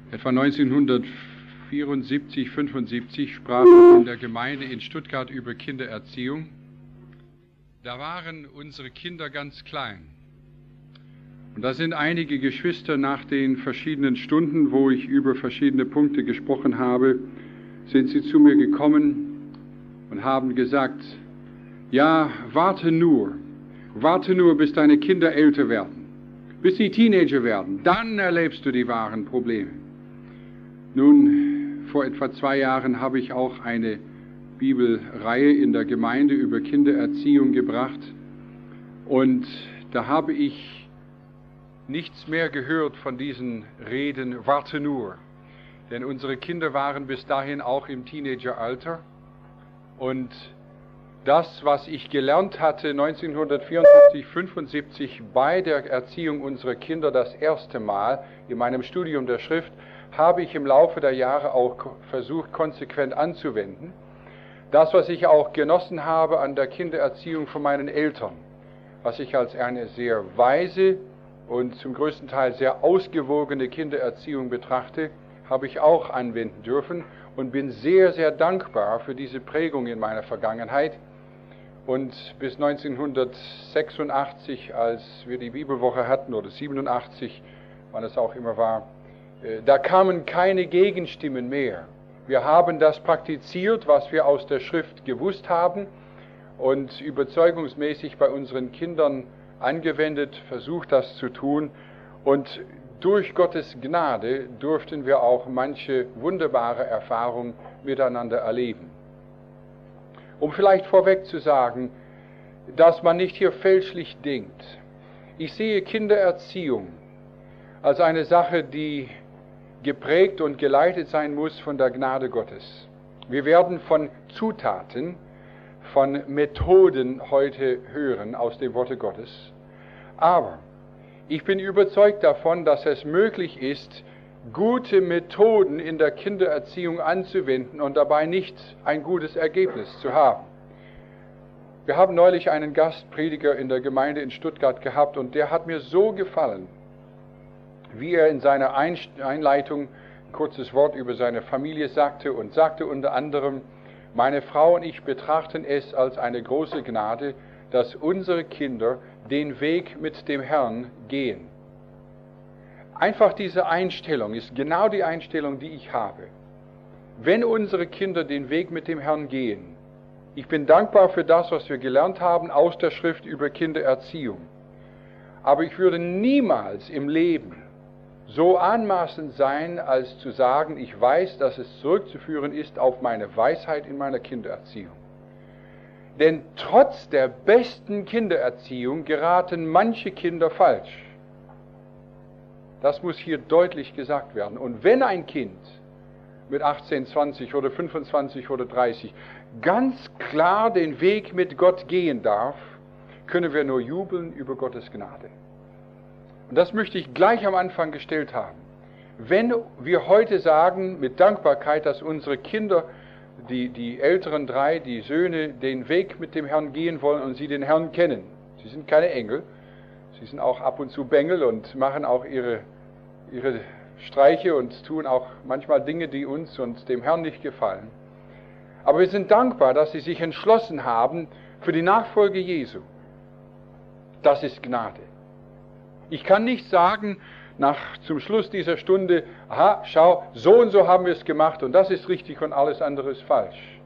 Etwa 1974, 75 sprach ich in der Gemeinde in Stuttgart über Kindererziehung. Da waren unsere Kinder ganz klein. Und da sind einige Geschwister nach den verschiedenen Stunden, wo ich über verschiedene Punkte gesprochen habe, sind sie zu mir gekommen und haben gesagt, ja, warte nur, bis deine Kinder älter werden, bis sie Teenager werden, dann erlebst du die wahren Probleme. Nun, vor etwa 2 Jahren habe ich auch eine Bibelreihe in der Gemeinde über Kindererziehung gebracht und da habe ich nichts mehr gehört von diesen Reden, warte nur. Denn unsere Kinder waren bis dahin auch im Teenageralter und das, was ich gelernt hatte 1974, 75 bei der Erziehung unserer Kinder das erste Mal in meinem Studium der Schrift, habe ich im Laufe der Jahre auch versucht, konsequent anzuwenden. Das, was ich auch genossen habe an der Kindererziehung von meinen Eltern, was ich als eine sehr weise und zum größten Teil sehr ausgewogene Kindererziehung betrachte, habe ich auch anwenden dürfen und bin sehr, sehr dankbar für diese Prägung in meiner Vergangenheit. Und bis 1986, als wir die Bibelwoche hatten, oder 87, wann es auch immer war, da kamen keine Gegenstimmen mehr. Wir haben das praktiziert, was wir aus der Schrift gewusst haben und überzeugungsmäßig bei unseren Kindern angewendet, versucht das zu tun. Und durch Gottes Gnade durften wir auch manche wunderbare Erfahrungen miteinander erleben. Um vielleicht vorweg zu sagen, dass man nicht hier fälschlich denkt. Ich sehe Kindererziehung als eine Sache, die geprägt und geleitet sein muss von der Gnade Gottes. Wir werden von Zutaten, von Methoden heute hören aus dem Worte Gottes. Aber ich bin überzeugt davon, dass es möglich ist, gute Methoden in der Kindererziehung anzuwenden und dabei nicht ein gutes Ergebnis zu haben. Wir haben neulich einen Gastprediger in der Gemeinde in Stuttgart gehabt und der hat mir so gefallen, wie er in seiner Einleitung ein kurzes Wort über seine Familie sagte und sagte unter anderem, meine Frau und ich betrachten es als eine große Gnade, dass unsere Kinder den Weg mit dem Herrn gehen. Einfach diese Einstellung ist genau die Einstellung, die ich habe. Wenn unsere Kinder den Weg mit dem Herrn gehen, ich bin dankbar für das, was wir gelernt haben aus der Schrift über Kindererziehung. Aber ich würde niemals im Leben so anmaßend sein, als zu sagen, ich weiß, dass es zurückzuführen ist auf meine Weisheit in meiner Kindererziehung. Denn trotz der besten Kindererziehung geraten manche Kinder falsch. Das muss hier deutlich gesagt werden. Und wenn ein Kind mit 18, 20 oder 25 oder 30 ganz klar den Weg mit Gott gehen darf, können wir nur jubeln über Gottes Gnade. Und das möchte ich gleich am Anfang gestellt haben. Wenn wir heute sagen mit Dankbarkeit, dass unsere Kinder, die älteren 3, die Söhne, den Weg mit dem Herrn gehen wollen und sie den Herrn kennen. Sie sind keine Engel, sie sind auch ab und zu Bengel und machen auch ihre Streiche und tun auch manchmal Dinge, die uns und dem Herrn nicht gefallen. Aber wir sind dankbar, dass sie sich entschlossen haben für die Nachfolge Jesu. Das ist Gnade. Ich kann nicht sagen, zum Schluss dieser Stunde, aha, schau, so und so haben wir es gemacht und das ist richtig und alles andere ist falsch.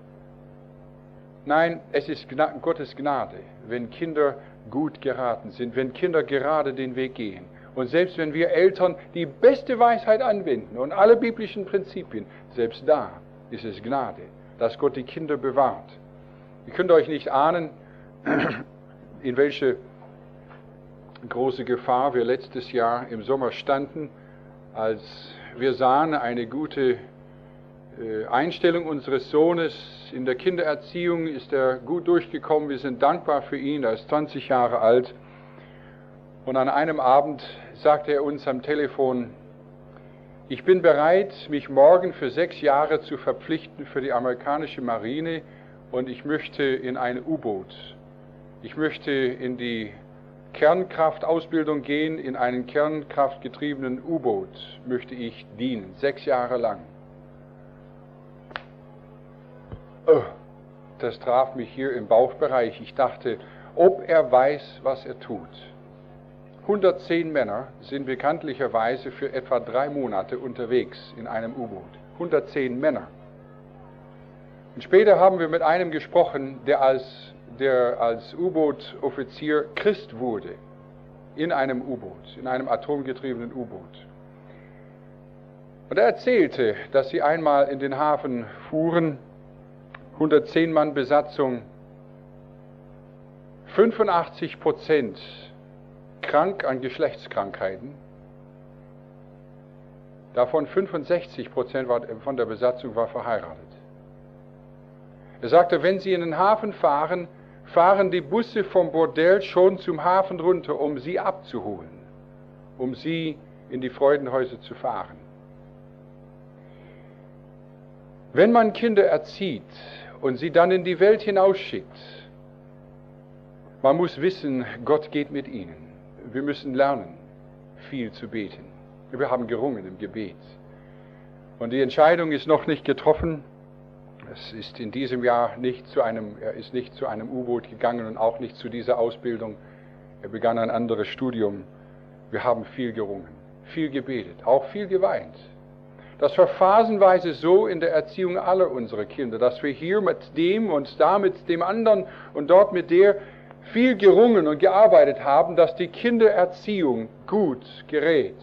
Nein, es ist Gottes Gnade, wenn Kinder gut geraten sind, wenn Kinder gerade den Weg gehen. Und selbst wenn wir Eltern die beste Weisheit anwenden und alle biblischen Prinzipien, selbst da ist es Gnade, dass Gott die Kinder bewahrt. Ihr könnt euch nicht ahnen, in welche große Gefahr wir letztes Jahr im Sommer standen, als wir sahen, eine gute Einstellung unseres Sohnes in der Kindererziehung ist er gut durchgekommen. Wir sind dankbar für ihn, er ist 20 Jahre alt. Und an einem Abend sagte er uns am Telefon, ich bin bereit, mich morgen für 6 Jahre zu verpflichten für die amerikanische Marine und ich möchte in ein U-Boot. Ich möchte in die Kernkraftausbildung gehen, in einem kernkraftgetriebenen U-Boot möchte ich dienen, 6 Jahre lang. Das traf mich hier im Bauchbereich. Ich dachte, ob er weiß, was er tut. 110 Männer sind bekanntlicherweise für etwa 3 Monate unterwegs in einem U-Boot. 110 Männer. Und später haben wir mit einem gesprochen, der als U-Boot-Offizier Christ wurde. In einem U-Boot, in einem atomgetriebenen U-Boot. Und er erzählte, dass sie einmal in den Hafen fuhren, 110 Mann Besatzung, 85% krank an Geschlechtskrankheiten, davon 65% von der Besatzung war verheiratet. Er sagte, wenn sie in den Hafen fahren, fahren die Busse vom Bordell schon zum Hafen runter, um sie abzuholen, um sie in die Freudenhäuser zu fahren. Wenn man Kinder erzieht und sie dann in die Welt hinausschickt, man muss wissen, Gott geht mit ihnen. Wir müssen lernen, viel zu beten. Wir haben gerungen im Gebet. Und die Entscheidung ist noch nicht getroffen. Es ist in diesem Jahr er ist nicht zu einem U-Boot gegangen und auch nicht zu dieser Ausbildung. Er begann ein anderes Studium. Wir haben viel gerungen, viel gebetet, auch viel geweint. Das war phasenweise so in der Erziehung aller unserer Kinder, dass wir hier mit dem und da mit dem anderen und dort mit der viel gerungen und gearbeitet haben, dass die Kindererziehung gut gerät.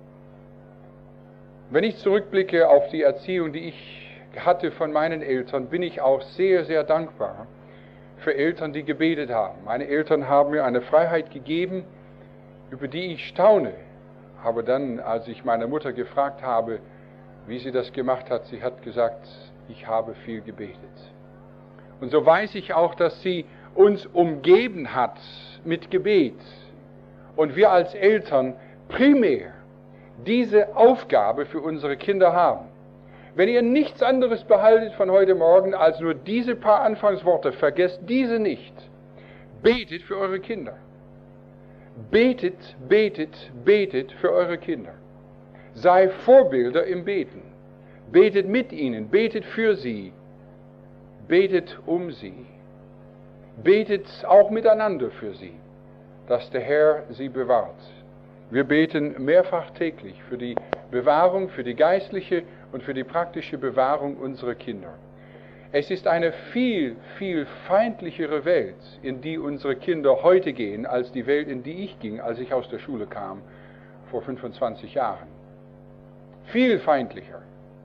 Wenn ich zurückblicke auf die Erziehung, die ich hatte von meinen Eltern, bin ich auch sehr, sehr dankbar für Eltern, die gebetet haben. Meine Eltern haben mir eine Freiheit gegeben, über die ich staune. Aber dann, als ich meine Mutter gefragt habe, wie sie das gemacht hat, sie hat gesagt, ich habe viel gebetet. Und so weiß ich auch, dass sie uns umgeben hat mit Gebet. Und wir als Eltern primär diese Aufgabe für unsere Kinder haben. Wenn ihr nichts anderes behaltet von heute Morgen als nur diese paar Anfangsworte, vergesst diese nicht. Betet für eure Kinder. Betet, betet, betet für eure Kinder. Sei Vorbilder im Beten. Betet mit ihnen, betet für sie, betet um sie. Betet auch miteinander für sie, dass der Herr sie bewahrt. Wir beten mehrfach täglich für die Bewahrung, für die geistliche und für die praktische Bewahrung unserer Kinder. Es ist eine viel, viel feindlichere Welt, in die unsere Kinder heute gehen, als die Welt, in die ich ging, als ich aus der Schule kam, vor 25 Jahren. Viel feindlicher.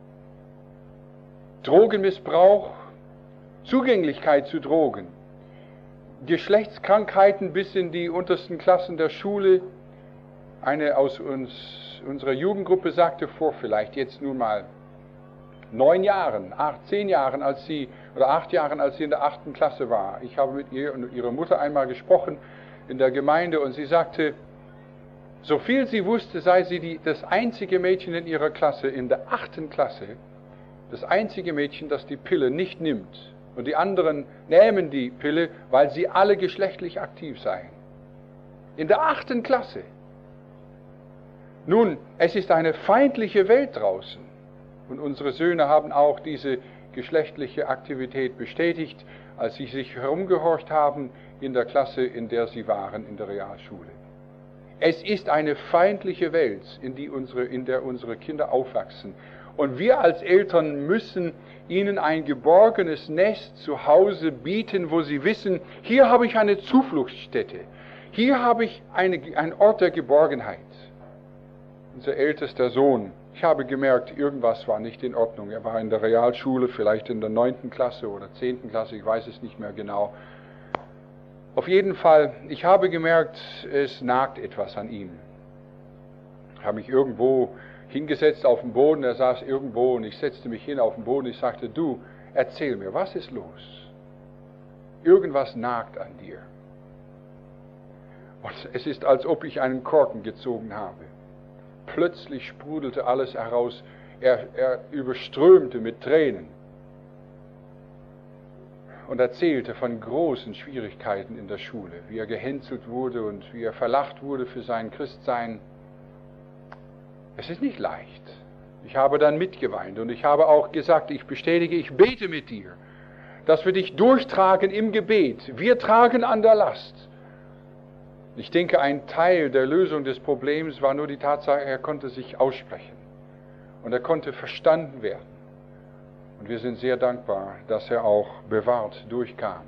Drogenmissbrauch, Zugänglichkeit zu Drogen, Geschlechtskrankheiten bis in die untersten Klassen der Schule. Eine aus unserer Jugendgruppe sagte vor vielleicht jetzt nun mal 9 Jahren, 10 Jahren, als sie, oder 8 Jahren, als sie in der 8. Klasse war. Ich habe mit ihr und ihrer Mutter einmal gesprochen in der Gemeinde und sie sagte, so viel sie wusste, sei sie das einzige Mädchen in ihrer Klasse, in der 8. Klasse, das einzige Mädchen, das die Pille nicht nimmt. Und die anderen nehmen die Pille, weil sie alle geschlechtlich aktiv seien. In der 8. Klasse. Nun, es ist eine feindliche Welt draußen. Und unsere Söhne haben auch diese geschlechtliche Aktivität bestätigt, als sie sich herumgehorcht haben in der Klasse, in der sie waren, in der Realschule. Es ist eine feindliche Welt, in der unsere Kinder aufwachsen. Und wir als Eltern müssen ihnen ein geborgenes Nest zu Hause bieten, wo sie wissen, hier habe ich eine Zufluchtsstätte, hier habe ich einen Ort der Geborgenheit. Unser ältester Sohn, ich habe gemerkt, irgendwas war nicht in Ordnung. Er war in der Realschule, vielleicht in der 9. Klasse oder 10. Klasse, ich weiß es nicht mehr genau. Auf jeden Fall, ich habe gemerkt, es nagt etwas an ihm. Ich habe mich irgendwo hingesetzt auf dem Boden, er saß irgendwo und ich setzte mich hin auf den Boden. Ich sagte, du, erzähl mir, was ist los? Irgendwas nagt an dir. Und es ist, als ob ich einen Korken gezogen habe. Plötzlich sprudelte alles heraus, er überströmte mit Tränen. und erzählte von großen Schwierigkeiten in der Schule, wie er gehänselt wurde und wie er verlacht wurde für sein Christsein. Es ist nicht leicht. Ich habe dann mitgeweint und ich habe auch gesagt, ich bestätige, ich bete mit dir, dass wir dich durchtragen im Gebet. Wir tragen an der Last. Ich denke, ein Teil der Lösung des Problems war nur die Tatsache, er konnte sich aussprechen und er konnte verstanden werden. Und wir sind sehr dankbar, dass er auch bewahrt durchkam.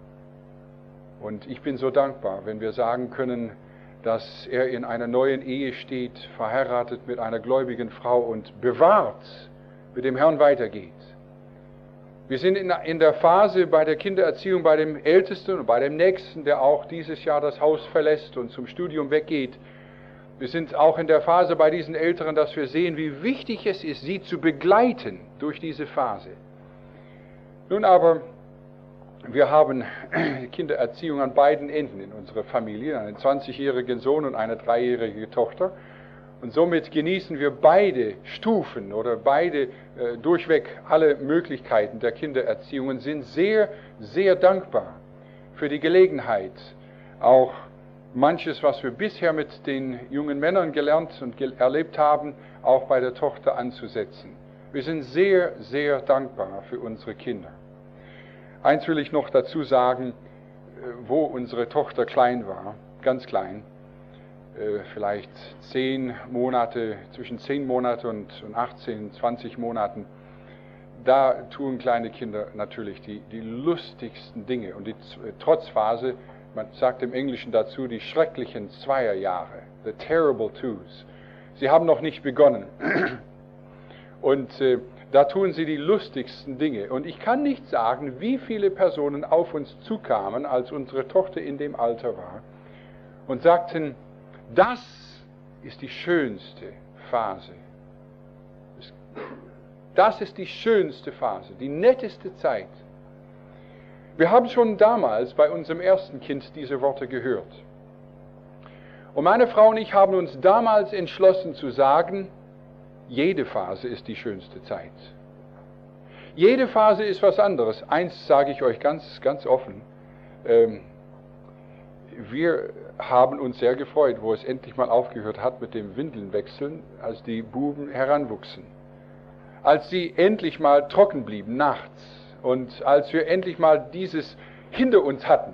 Und ich bin so dankbar, wenn wir sagen können, dass er in einer neuen Ehe steht, verheiratet mit einer gläubigen Frau und bewahrt mit dem Herrn weitergeht. Wir sind in der Phase bei der Kindererziehung bei dem Ältesten und bei dem Nächsten, der auch dieses Jahr das Haus verlässt und zum Studium weggeht. Wir sind auch in der Phase bei diesen Älteren, dass wir sehen, wie wichtig es ist, sie zu begleiten durch diese Phase. Nun aber, wir haben Kindererziehung an beiden Enden in unserer Familie, einen 20-jährigen Sohn und eine 3-jährige Tochter. Und somit genießen wir beide Stufen oder beide durchweg alle Möglichkeiten der Kindererziehung und sind sehr, sehr dankbar für die Gelegenheit, auch manches, was wir bisher mit den jungen Männern gelernt und erlebt haben, auch bei der Tochter anzusetzen. Wir sind sehr, sehr dankbar für unsere Kinder. Eins will ich noch dazu sagen, wo unsere Tochter klein war, ganz klein, vielleicht 10 Monate, zwischen 10 Monate und 18, 20 Monaten, da tun kleine Kinder natürlich die lustigsten Dinge. Und die Trotzphase, man sagt im Englischen dazu, die schrecklichen Zweierjahre, the terrible twos. Sie haben noch nicht begonnen. Und da tun sie die lustigsten Dinge. Und ich kann nicht sagen, wie viele Personen auf uns zukamen, als unsere Tochter in dem Alter war, und sagten, das ist die schönste Phase. Das ist die schönste Phase, die netteste Zeit. Wir haben schon damals bei unserem ersten Kind diese Worte gehört. Und meine Frau und ich haben uns damals entschlossen zu sagen, jede Phase ist die schönste Zeit. Jede Phase ist was anderes. Eins sage ich euch ganz, ganz offen. Wir haben uns sehr gefreut, wo es endlich mal aufgehört hat mit dem Windelnwechseln, als die Buben heranwuchsen. Als sie endlich mal trocken blieben nachts und als wir endlich mal dieses hinter uns hatten.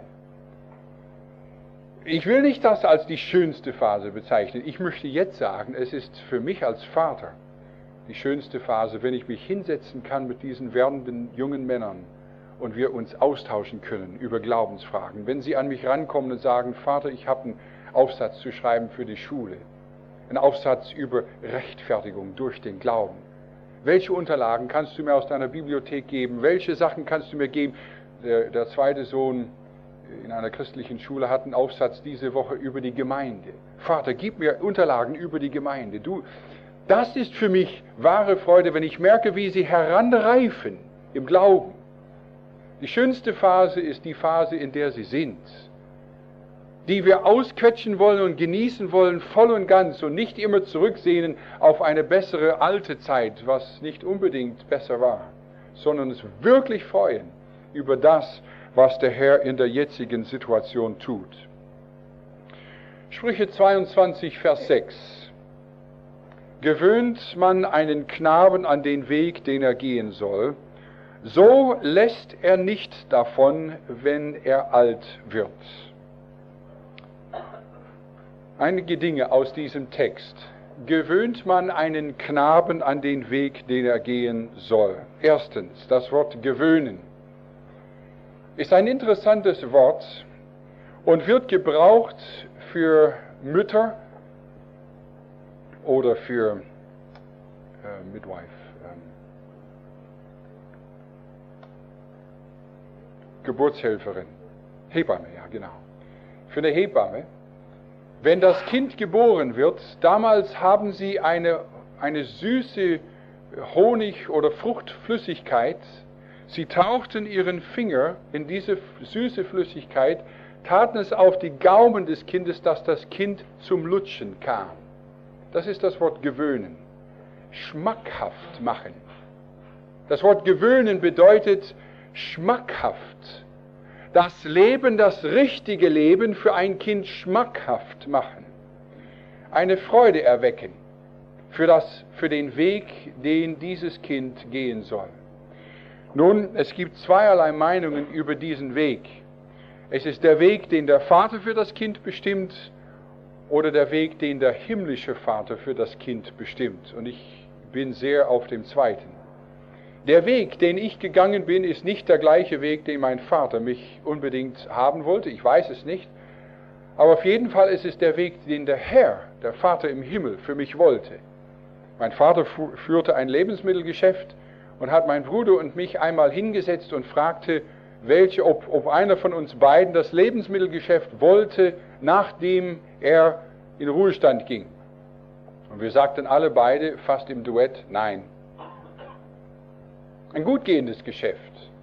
Ich will nicht das als die schönste Phase bezeichnen. Ich möchte jetzt sagen, es ist für mich als Vater die schönste Phase, wenn ich mich hinsetzen kann mit diesen werdenden jungen Männern und wir uns austauschen können über Glaubensfragen. Wenn sie an mich rankommen und sagen, Vater, ich habe einen Aufsatz zu schreiben für die Schule, einen Aufsatz über Rechtfertigung durch den Glauben. Welche Unterlagen kannst du mir aus deiner Bibliothek geben? Welche Sachen kannst du mir geben? Der zweite Sohn in einer christlichen Schule hat einen Aufsatz diese Woche über die Gemeinde. Vater, gib mir Unterlagen über die Gemeinde. Das ist für mich wahre Freude, wenn ich merke, wie sie heranreifen im Glauben. Die schönste Phase ist die Phase, in der sie sind, die wir ausquetschen wollen und genießen wollen, voll und ganz und nicht immer zurücksehnen auf eine bessere alte Zeit, was nicht unbedingt besser war, sondern uns wirklich freuen über das, was der Herr in der jetzigen Situation tut. Sprüche 22, Vers 6. Gewöhnt man einen Knaben an den Weg, den er gehen soll, so lässt er nicht davon, wenn er alt wird. Einige Dinge aus diesem Text. Gewöhnt man einen Knaben an den Weg, den er gehen soll. Erstens, das Wort gewöhnen ist ein interessantes Wort und wird gebraucht für Mütter oder für Midwife. Geburtshelferin, Hebamme, ja genau. Für eine Hebamme, wenn das Kind geboren wird, damals haben sie eine süße Honig- oder Fruchtflüssigkeit. Sie tauchten ihren Finger in diese süße Flüssigkeit, taten es auf die Gaumen des Kindes, dass das Kind zum Lutschen kam. Das ist das Wort gewöhnen. Schmackhaft machen. Das Wort gewöhnen bedeutet schmackhaft, das Leben, das richtige Leben für ein Kind schmackhaft machen, eine Freude erwecken für den Weg, den dieses Kind gehen soll. Nun, es gibt zweierlei Meinungen über diesen Weg. Es ist der Weg, den der Vater für das Kind bestimmt, oder der Weg, den der himmlische Vater für das Kind bestimmt. Und ich bin sehr auf dem zweiten. Der Weg, den ich gegangen bin, ist nicht der gleiche Weg, den mein Vater mich unbedingt haben wollte. Ich weiß es nicht. Aber auf jeden Fall ist es der Weg, den der Herr, der Vater im Himmel, für mich wollte. Mein Vater führte ein Lebensmittelgeschäft und hat meinen Bruder und mich einmal hingesetzt und fragte, ob einer von uns beiden das Lebensmittelgeschäft wollte, nachdem er in Ruhestand ging. Und wir sagten alle beide fast im Duett, nein. Ein gut gehendes Geschäft.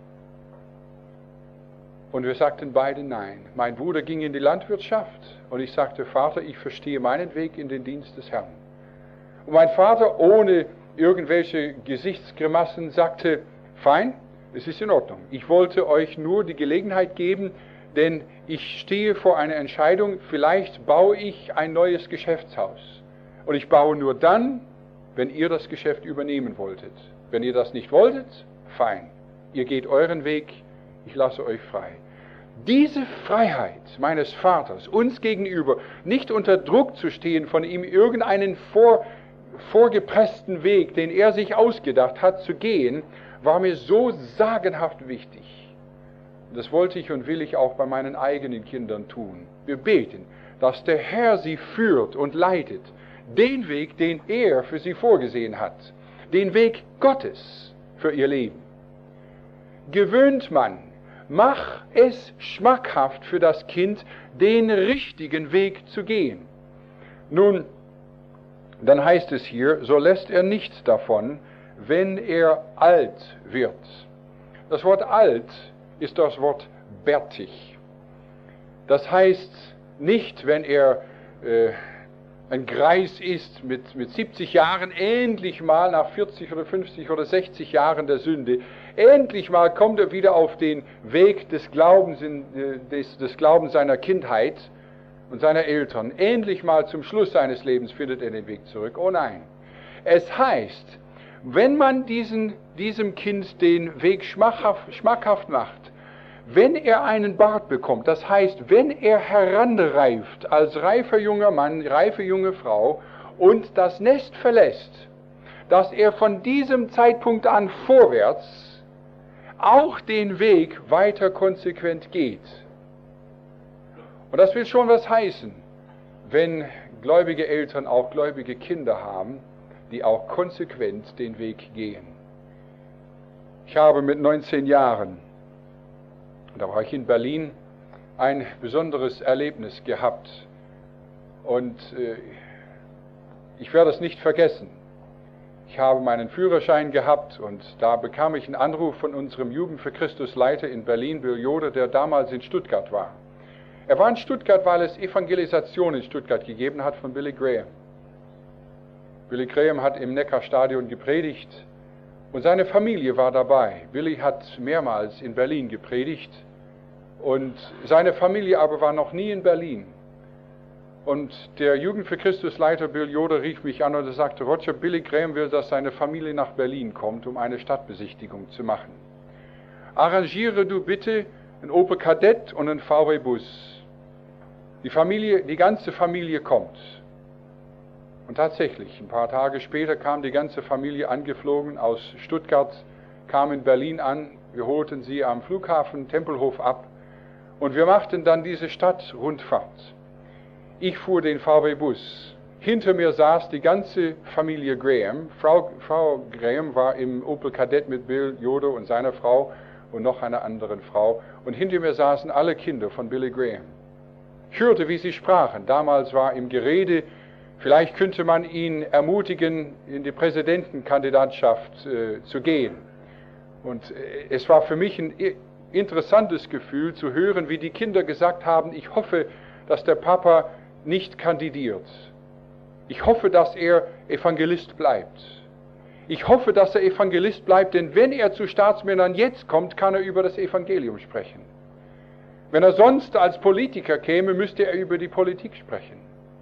Und wir sagten beide nein. Mein Bruder ging in die Landwirtschaft und ich sagte, Vater, ich verstehe meinen Weg in den Dienst des Herrn. Und mein Vater, ohne irgendwelche Gesichtsgrimassen, sagte, fein, es ist in Ordnung. Ich wollte euch nur die Gelegenheit geben, denn ich stehe vor einer Entscheidung, vielleicht baue ich ein neues Geschäftshaus. Und ich baue nur dann, wenn ihr das Geschäft übernehmen wolltet. Wenn ihr das nicht wolltet, fein. Ihr geht euren Weg, ich lasse euch frei. Diese Freiheit meines Vaters, uns gegenüber, nicht unter Druck zu stehen von ihm, irgendeinen vorgepressten Weg, den er sich ausgedacht hat, zu gehen, war mir so sagenhaft wichtig. Das wollte ich und will ich auch bei meinen eigenen Kindern tun. Wir beten, dass der Herr sie führt und leitet, den Weg, den er für sie vorgesehen hat, den Weg Gottes für ihr Leben. Gewöhnt man, mach es schmackhaft für das Kind, den richtigen Weg zu gehen. Nun, dann heißt es hier, so lässt er nichts davon, wenn er alt wird. Das Wort alt ist das Wort bärtig. Das heißt nicht, wenn er ein Greis ist mit 70 Jahren, endlich mal nach 40 oder 50 oder 60 Jahren der Sünde, endlich mal kommt er wieder auf den Weg des Glaubens, des Glaubens seiner Kindheit und seiner Eltern. Endlich mal zum Schluss seines Lebens findet er den Weg zurück. Oh nein. Es heißt, wenn man diesem Kind den Weg schmackhaft macht, wenn er einen Bart bekommt, das heißt, wenn er heranreift als reifer junger Mann, reife junge Frau und das Nest verlässt, dass er von diesem Zeitpunkt an vorwärts auch den Weg weiter konsequent geht. Und das will schon was heißen, wenn gläubige Eltern auch gläubige Kinder haben, die auch konsequent den Weg gehen. Ich habe mit 19 Jahren, da war ich in Berlin, ein besonderes Erlebnis gehabt. Und ich werde es nicht vergessen. Ich habe meinen Führerschein gehabt und da bekam ich einen Anruf von unserem Jugend für Christus Leiter in Berlin, Bill Yoder, der damals in Stuttgart war. Er war in Stuttgart, weil es Evangelisation in Stuttgart gegeben hat von Billy Graham. Billy Graham hat im Neckarstadion gepredigt und seine Familie war dabei. Billy hat mehrmals in Berlin gepredigt und seine Familie aber war noch nie in Berlin. Und der Jugend für Christus Leiter Bill Yoder rief mich an und er sagte, Roger, Billy Graham will, dass seine Familie nach Berlin kommt, um eine Stadtbesichtigung zu machen. Arrangiere du bitte einen Opel Kadett und einen VW-Bus. Die ganze Familie kommt. Und tatsächlich, ein paar Tage später kam die ganze Familie angeflogen aus Stuttgart, kam in Berlin an, wir holten sie am Flughafen Tempelhof ab und wir machten dann diese Stadtrundfahrt. Ich fuhr den VW-Bus. Hinter mir saß die ganze Familie Graham. Frau Graham war im Opel Kadett mit Bill Yoder und seiner Frau und noch einer anderen Frau. Und hinter mir saßen alle Kinder von Billy Graham. Ich hörte, wie sie sprachen. Damals war im Gerede, vielleicht könnte man ihn ermutigen, in die Präsidentenkandidatschaft zu gehen. Und es war für mich ein interessantes Gefühl zu hören, wie die Kinder gesagt haben, ich hoffe, dass der Papa nicht kandidiert. Ich hoffe, dass er Evangelist bleibt. Ich hoffe, dass er Evangelist bleibt, denn wenn er zu Staatsmännern jetzt kommt, kann er über das Evangelium sprechen. Wenn er sonst als Politiker käme, müsste er über die Politik sprechen.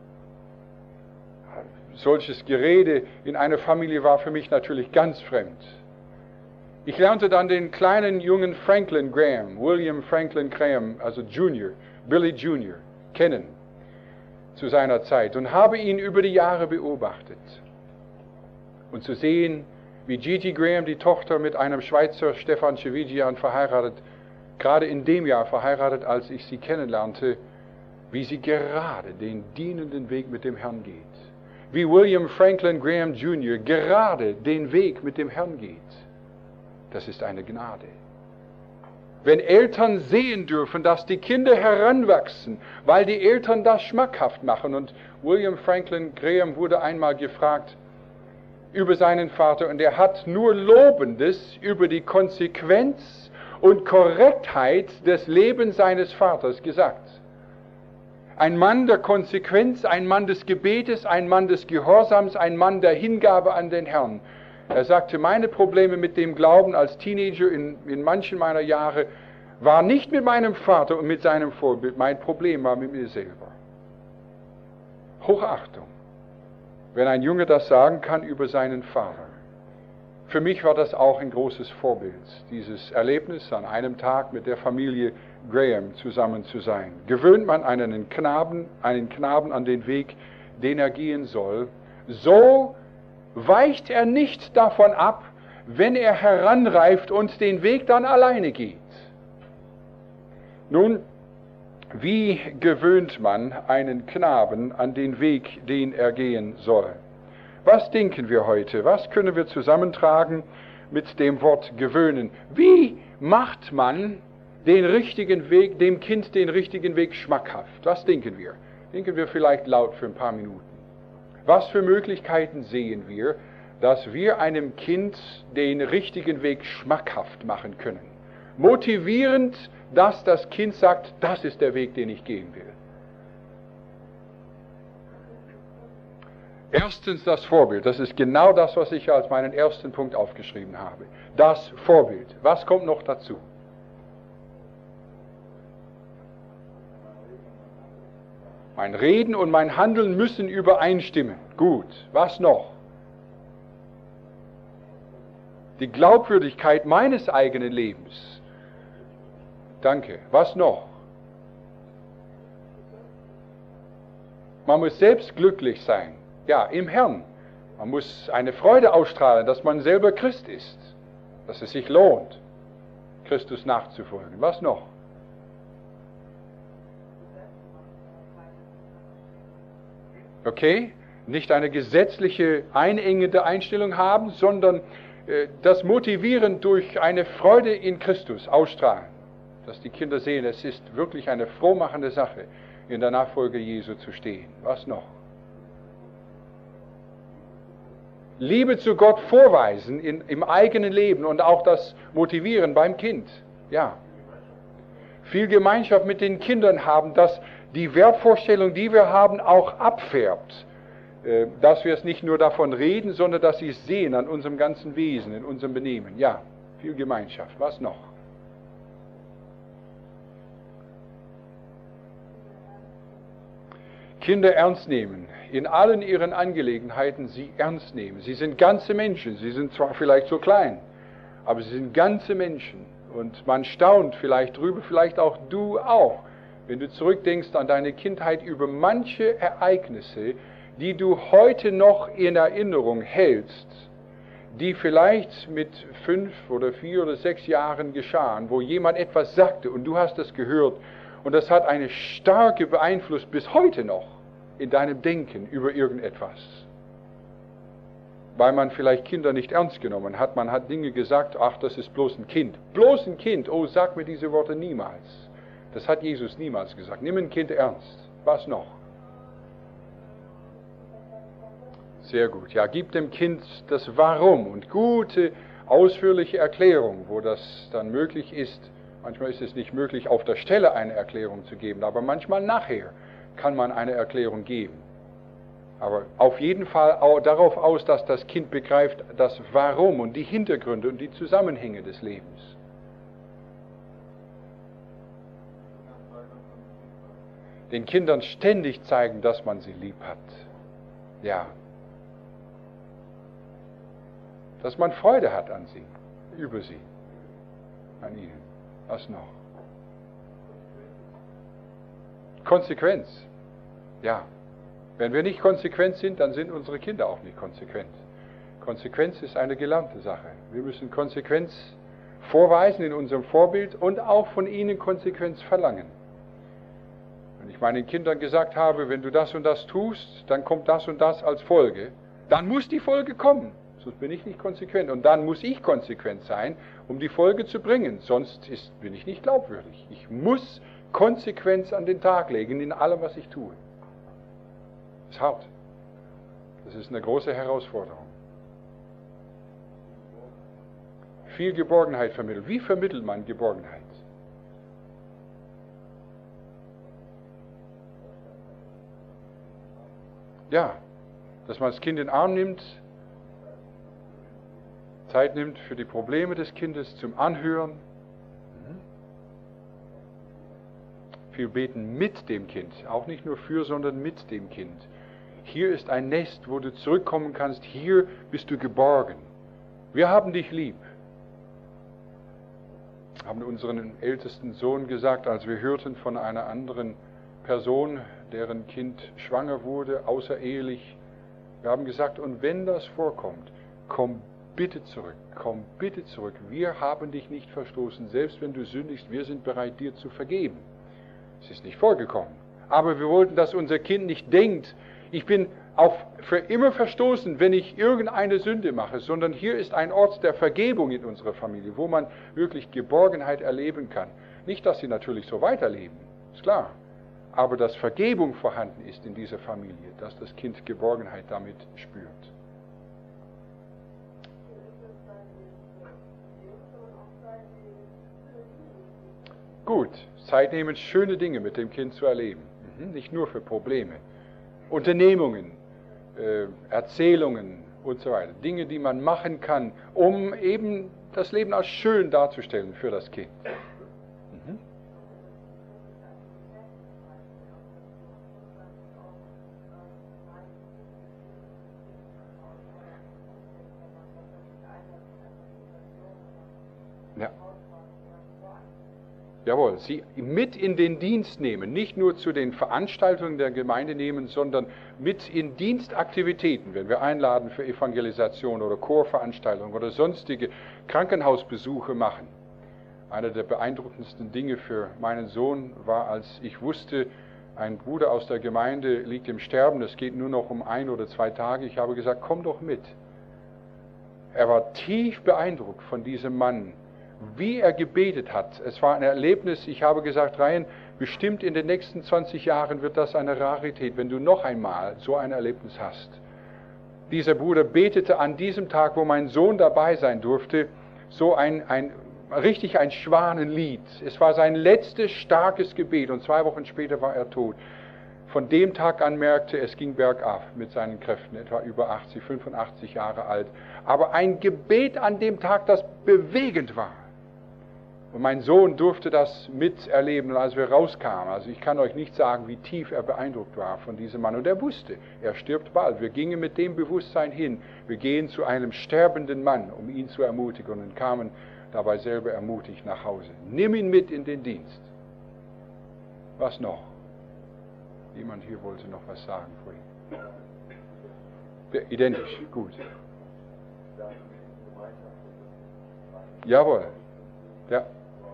Solches Gerede in einer Familie war für mich natürlich ganz fremd. Ich lernte dann den kleinen jungen Franklin Graham, William Franklin Graham, also Junior, Billy Junior, kennen zu seiner Zeit und habe ihn über die Jahre beobachtet. Und zu sehen, wie Gigi Graham, die Tochter, mit einem Schweizer Stefan Cevigian verheiratet, gerade in dem Jahr verheiratet, als ich sie kennenlernte, wie sie gerade den dienenden Weg mit dem Herrn geht. Wie William Franklin Graham Jr. gerade den Weg mit dem Herrn geht. Das ist eine Gnade. Wenn Eltern sehen dürfen, dass die Kinder heranwachsen, weil die Eltern das schmackhaft machen. Und William Franklin Graham wurde einmal gefragt über seinen Vater und er hat nur Lobendes über die Konsequenz und Korrektheit des Lebens seines Vaters gesagt. Ein Mann der Konsequenz, ein Mann des Gebetes, ein Mann des Gehorsams, ein Mann der Hingabe an den Herrn. Er sagte, meine Probleme mit dem Glauben als Teenager in manchen meiner Jahre war nicht mit meinem Vater und mit seinem Vorbild, mein Problem war mit mir selber. Hochachtung, wenn ein Junge das sagen kann über seinen Vater. Für mich war das auch ein großes Vorbild, dieses Erlebnis, an einem Tag mit der Familie Graham zusammen zu sein. Gewöhnt man einen Knaben an den Weg, den er gehen soll, so weicht er nicht davon ab, wenn er heranreift und den Weg dann alleine geht. Nun, wie gewöhnt man einen Knaben an den Weg, den er gehen soll? Was denken wir heute? Was können wir zusammentragen mit dem Wort gewöhnen? Wie macht man den richtigen Weg, dem Kind den richtigen Weg schmackhaft? Was denken wir? Denken wir vielleicht laut für ein paar Minuten. Was für Möglichkeiten sehen wir, dass wir einem Kind den richtigen Weg schmackhaft machen können? Motivierend, dass das Kind sagt, das ist der Weg, den ich gehen will. Erstens das Vorbild. Das ist genau das, was ich als meinen ersten Punkt aufgeschrieben habe. Das Vorbild. Was kommt noch dazu? Mein Reden und mein Handeln müssen übereinstimmen. Gut. Was noch? Die Glaubwürdigkeit meines eigenen Lebens. Danke. Was noch? Man muss selbst glücklich sein. Ja, im Herrn. Man muss eine Freude ausstrahlen, dass man selber Christ ist. Dass es sich lohnt, Christus nachzufolgen. Was noch? Okay? Nicht eine gesetzliche, einengende Einstellung haben, sondern das Motivieren durch eine Freude in Christus ausstrahlen. Dass die Kinder sehen, es ist wirklich eine frohmachende Sache, in der Nachfolge Jesu zu stehen. Was noch? Liebe zu Gott vorweisen im eigenen Leben und auch das Motivieren beim Kind. Ja. Viel Gemeinschaft mit den Kindern haben, dass die Wertvorstellung, die wir haben, auch abfärbt. Dass wir es nicht nur davon reden, sondern dass sie es sehen an unserem ganzen Wesen, in unserem Benehmen. Ja, viel Gemeinschaft. Was noch? Kinder ernst nehmen, in allen ihren Angelegenheiten sie ernst nehmen. Sie sind ganze Menschen, sie sind zwar vielleicht so klein, aber sie sind ganze Menschen. Und man staunt vielleicht drüber, vielleicht auch du auch, wenn du zurückdenkst an deine Kindheit über manche Ereignisse, die du heute noch in Erinnerung hältst, die vielleicht mit 5 oder 4 oder 6 Jahren geschahen, wo jemand etwas sagte und du hast es gehört. Und das hat eine starke Beeinflussung bis heute noch in deinem Denken über irgendetwas. Weil man vielleicht Kinder nicht ernst genommen hat. Man hat Dinge gesagt, ach, das ist bloß ein Kind. Bloß ein Kind, oh, sag mir diese Worte niemals. Das hat Jesus niemals gesagt. Nimm ein Kind ernst. Was noch? Sehr gut. Ja, gib dem Kind das Warum und gute, ausführliche Erklärung, wo das dann möglich ist. Manchmal ist es nicht möglich, auf der Stelle eine Erklärung zu geben, aber manchmal nachher kann man eine Erklärung geben. Aber auf jeden Fall auch darauf aus, dass das Kind begreift, das Warum und die Hintergründe und die Zusammenhänge des Lebens. Den Kindern ständig zeigen, dass man sie lieb hat. Ja. Dass man Freude hat an sie, über sie, an ihnen. Was noch? Konsequenz. Ja. Wenn wir nicht konsequent sind, dann sind unsere Kinder auch nicht konsequent. Konsequenz ist eine gelernte Sache. Wir müssen Konsequenz vorweisen in unserem Vorbild und auch von ihnen Konsequenz verlangen. Wenn ich meinen Kindern gesagt habe, wenn du das und das tust, dann kommt das und das als Folge, dann muss die Folge kommen, sonst bin ich nicht konsequent. Und dann muss ich konsequent sein, um die Folge zu bringen, sonst bin ich nicht glaubwürdig. Ich muss Konsequenz an den Tag legen in allem, was ich tue. Das ist hart. Das ist eine große Herausforderung. Viel Geborgenheit vermitteln. Wie vermittelt man Geborgenheit? Ja, dass man das Kind in den Arm nimmt, Zeit nimmt für die Probleme des Kindes zum Anhören. Viel beten mit dem Kind, auch nicht nur für, sondern mit dem Kind. Hier ist ein Nest, wo du zurückkommen kannst, hier bist du geborgen. Wir haben dich lieb. Haben unseren ältesten Sohn gesagt, als wir hörten von einer anderen Person, deren Kind schwanger wurde, außerehelich. Wir haben gesagt, und wenn das vorkommt, komm bitte zurück, komm bitte zurück. Wir haben dich nicht verstoßen, selbst wenn du sündigst, wir sind bereit, dir zu vergeben. Es ist nicht vorgekommen. Aber wir wollten, dass unser Kind nicht denkt, ich bin für immer verstoßen, wenn ich irgendeine Sünde mache, sondern hier ist ein Ort der Vergebung in unserer Familie, wo man wirklich Geborgenheit erleben kann. Nicht, dass sie natürlich so weiterleben, ist klar, aber dass Vergebung vorhanden ist in dieser Familie, dass das Kind Geborgenheit damit spürt. Gut, Zeit nehmen, schöne Dinge mit dem Kind zu erleben, nicht nur für Probleme. Unternehmungen, Erzählungen und so weiter. Dinge, die man machen kann, um eben das Leben als schön darzustellen für das Kind. Ja. Jawohl, sie mit in den Dienst nehmen, nicht nur zu den Veranstaltungen der Gemeinde nehmen, sondern mit in Dienstaktivitäten, wenn wir einladen für Evangelisation oder Chorveranstaltungen oder sonstige Krankenhausbesuche machen. Einer der beeindruckendsten Dinge für meinen Sohn war, als ich wusste, ein Bruder aus der Gemeinde liegt im Sterben, es geht nur noch um 1 oder 2 Tage. Ich habe gesagt, komm doch mit. Er war tief beeindruckt von diesem Mann, wie er gebetet hat. Es war ein Erlebnis, ich habe gesagt, Ryan, bestimmt in den nächsten 20 Jahren wird das eine Rarität, wenn du noch einmal so ein Erlebnis hast. Dieser Bruder betete an diesem Tag, wo mein Sohn dabei sein durfte, so ein Schwanenlied. Es war sein letztes starkes Gebet und 2 Wochen später war er tot. Von dem Tag an merkte, es ging bergab mit seinen Kräften, etwa über 80, 85 Jahre alt. Aber ein Gebet an dem Tag, das bewegend war. Und mein Sohn durfte das miterleben, als wir rauskamen. Also ich kann euch nicht sagen, wie tief er beeindruckt war von diesem Mann. Und er wusste, er stirbt bald. Wir gingen mit dem Bewusstsein hin. Wir gehen zu einem sterbenden Mann, um ihn zu ermutigen, und kamen dabei selber ermutigt nach Hause. Nimm ihn mit in den Dienst. Was noch? Jemand hier wollte noch was sagen vorhin. Ja, identisch, gut. Jawohl. Ja.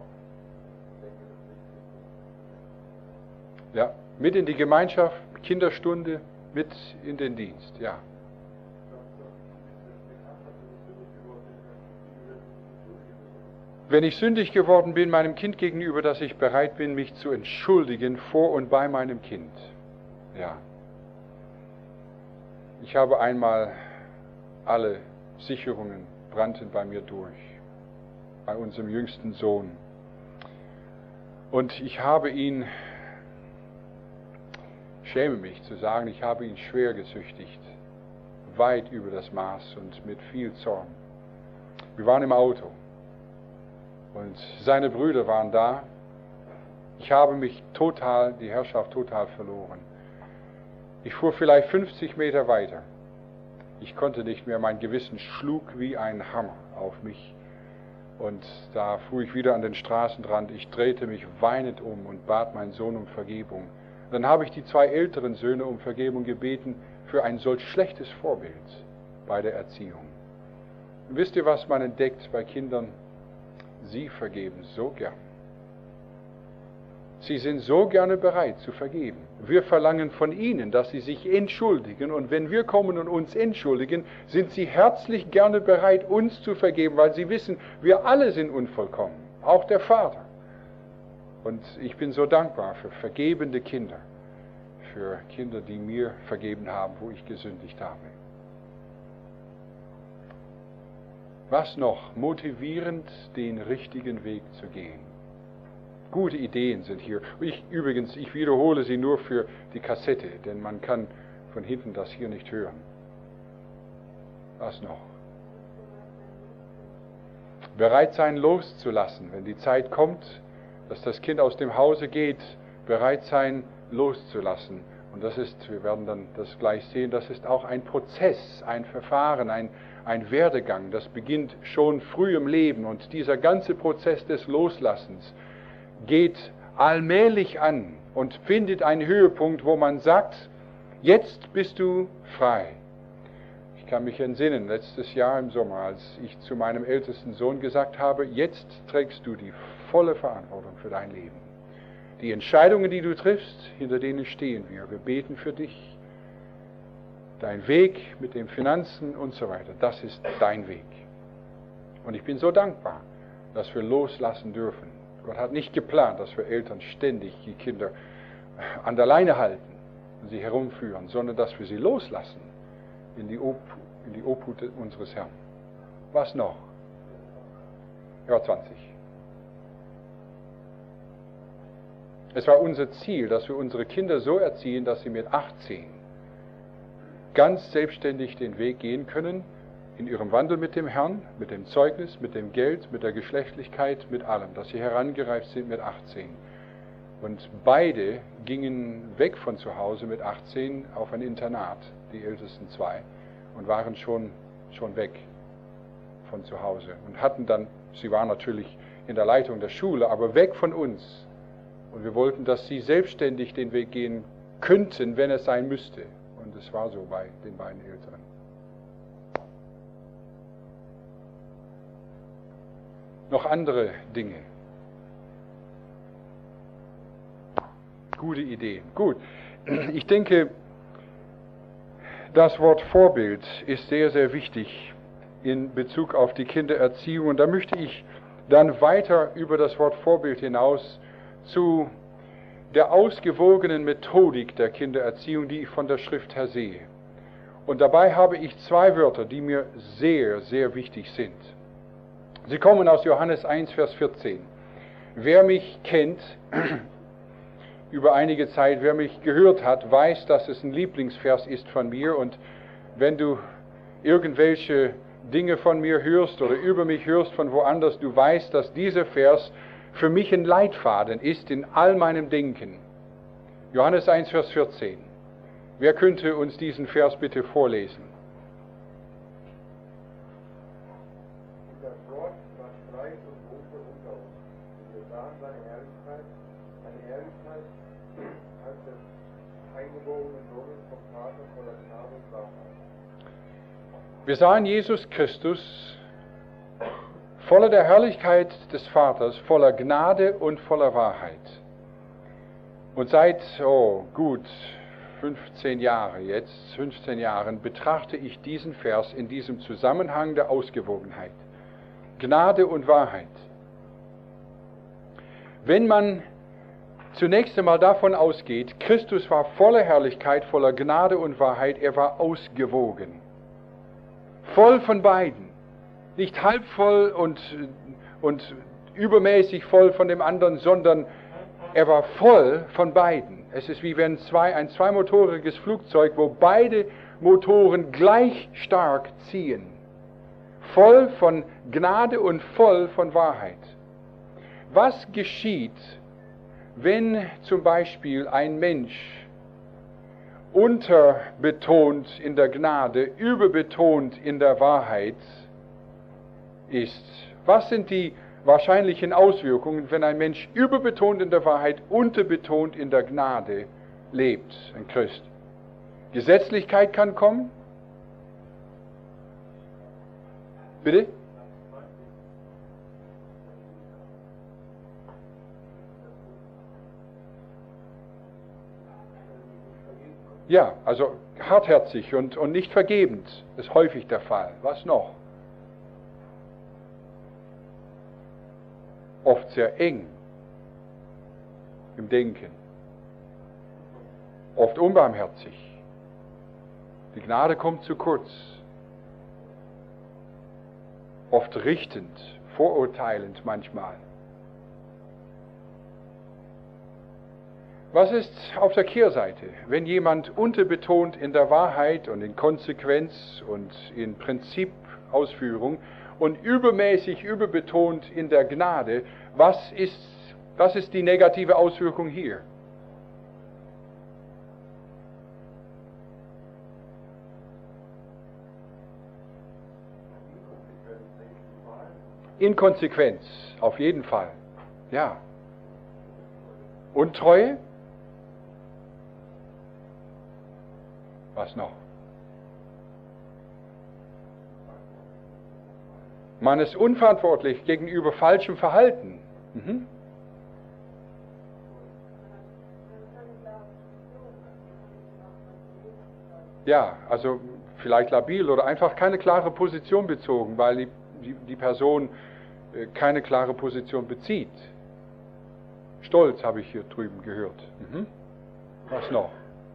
Ja, mit in die Gemeinschaft, Kinderstunde, mit in den Dienst, ja. Wenn ich sündig geworden bin meinem Kind gegenüber, dass ich bereit bin, mich zu entschuldigen vor und bei meinem Kind. Ja. Ich habe einmal, alle Sicherungen brannten bei mir durch, bei unserem jüngsten schäme mich zu sagen, ich habe ihn schwer gesüchtigt, weit über das Maß und mit viel Zorn. Wir waren im Auto und seine Brüder waren da. Ich habe mich die Herrschaft total verloren. Ich fuhr vielleicht 50 Meter weiter. Ich konnte nicht mehr, mein Gewissen schlug wie ein Hammer auf mich. Und da fuhr ich wieder an den Straßenrand. Ich drehte mich weinend um und bat meinen Sohn um Vergebung. Dann habe ich die 2 älteren Söhne um Vergebung gebeten für ein solch schlechtes Vorbild bei der Erziehung. Und wisst ihr, was man entdeckt bei Kindern? Sie vergeben so gern. Sie sind so gerne bereit zu vergeben. Wir verlangen von ihnen, dass sie sich entschuldigen, und wenn wir kommen und uns entschuldigen, sind sie herzlich gerne bereit, uns zu vergeben, weil sie wissen, wir alle sind unvollkommen, auch der Vater. Und ich bin so dankbar für vergebende Kinder, für Kinder, die mir vergeben haben, wo ich gesündigt habe. Was noch? Motivierend, den richtigen Weg zu gehen. Gute Ideen sind hier. Ich wiederhole sie nur für die Kassette, denn man kann von hinten das hier nicht hören. Was noch? Bereit sein, loszulassen, wenn die Zeit kommt, dass das Kind aus dem Hause geht, bereit sein, loszulassen. Und das ist, wir werden dann das gleich sehen, das ist auch ein Prozess, ein Verfahren, ein Werdegang. Das beginnt schon früh im Leben, und dieser ganze Prozess des Loslassens geht allmählich an und findet einen Höhepunkt, wo man sagt, jetzt bist du frei. Ich kann mich entsinnen, letztes Jahr im Sommer, als ich zu meinem ältesten Sohn gesagt habe, jetzt trägst du die volle Verantwortung für dein Leben. Die Entscheidungen, die du triffst, hinter denen stehen wir. Wir beten für dich. Dein Weg mit den Finanzen und so weiter, das ist dein Weg. Und ich bin so dankbar, dass wir loslassen dürfen. Gott hat nicht geplant, dass wir Eltern ständig die Kinder an der Leine halten und sie herumführen, sondern dass wir sie loslassen in die Obhut unseres Herrn. Was noch? Ja, 20. Es war unser Ziel, dass wir unsere Kinder so erziehen, dass sie mit 18 ganz selbstständig den Weg gehen können, in ihrem Wandel mit dem Herrn, mit dem Zeugnis, mit dem Geld, mit der Geschlechtlichkeit, mit allem, dass sie herangereift sind mit 18. Und beide gingen weg von zu Hause mit 18 auf ein Internat, die ältesten 2, und waren schon weg von zu Hause und hatten dann, sie waren natürlich in der Leitung der Schule, aber weg von uns. Und wir wollten, dass sie selbstständig den Weg gehen könnten, wenn es sein müsste. Und es war so bei den beiden Älteren. Noch andere Dinge. Gute Ideen. Gut. Ich denke, das Wort Vorbild ist sehr, sehr wichtig in Bezug auf die Kindererziehung. Und da möchte ich dann weiter über das Wort Vorbild hinaus zu der ausgewogenen Methodik der Kindererziehung, die ich von der Schrift her sehe. Und dabei habe ich 2 Wörter, die mir sehr, sehr wichtig sind. Sie kommen aus Johannes 1, Vers 14. Wer mich kennt, über einige Zeit, wer mich gehört hat, weiß, dass es ein Lieblingsvers ist von mir. Und wenn du irgendwelche Dinge von mir hörst oder über mich hörst von woanders, du weißt, dass dieser Vers für mich ein Leitfaden ist in all meinem Denken. Johannes 1, Vers 14. Wer könnte uns diesen Vers bitte vorlesen? Das Wort war frei und wohnte unter uns. Wir sahen seine Herrlichkeit als des eingeborenen Sohnes vom Vater voller Gnade und Wahrheit. Wir sahen Jesus Christus voller der Herrlichkeit des Vaters, voller Gnade und voller Wahrheit. Und seit, gut 15 Jahren betrachte ich diesen Vers in diesem Zusammenhang der Ausgewogenheit. Gnade und Wahrheit. Wenn man zunächst einmal davon ausgeht, Christus war voller Herrlichkeit, voller Gnade und Wahrheit, er war ausgewogen. Voll von beiden. Nicht halb voll und übermäßig voll von dem anderen, sondern er war voll von beiden. Es ist wie wenn ein zweimotoriges Flugzeug, wo beide Motoren gleich stark ziehen. Voll von Gnade und voll von Wahrheit. Was geschieht, wenn zum Beispiel ein Mensch unterbetont in der Gnade, überbetont in der Wahrheit ist? Was sind die wahrscheinlichen Auswirkungen, wenn ein Mensch überbetont in der Wahrheit, unterbetont in der Gnade lebt, ein Christ? Gesetzlichkeit kann kommen? Bitte? Ja, also hartherzig und nicht vergebend ist häufig der Fall. Was noch? Oft sehr eng im Denken. Oft unbarmherzig. Die Gnade kommt zu kurz. Oft richtend, vorurteilend manchmal. Was ist auf der Kehrseite, wenn jemand unterbetont in der Wahrheit und in Konsequenz und in Prinzipausführung und übermäßig überbetont in der Gnade? Was ist die negative Auswirkung hier? Inkonsequenz, auf jeden Fall. Ja. Untreue? Was noch? Man ist unverantwortlich gegenüber falschem Verhalten. Ja, also vielleicht labil oder einfach keine klare Position bezogen, weil die Person keine klare Position bezieht. Stolz habe ich hier drüben gehört. Was noch?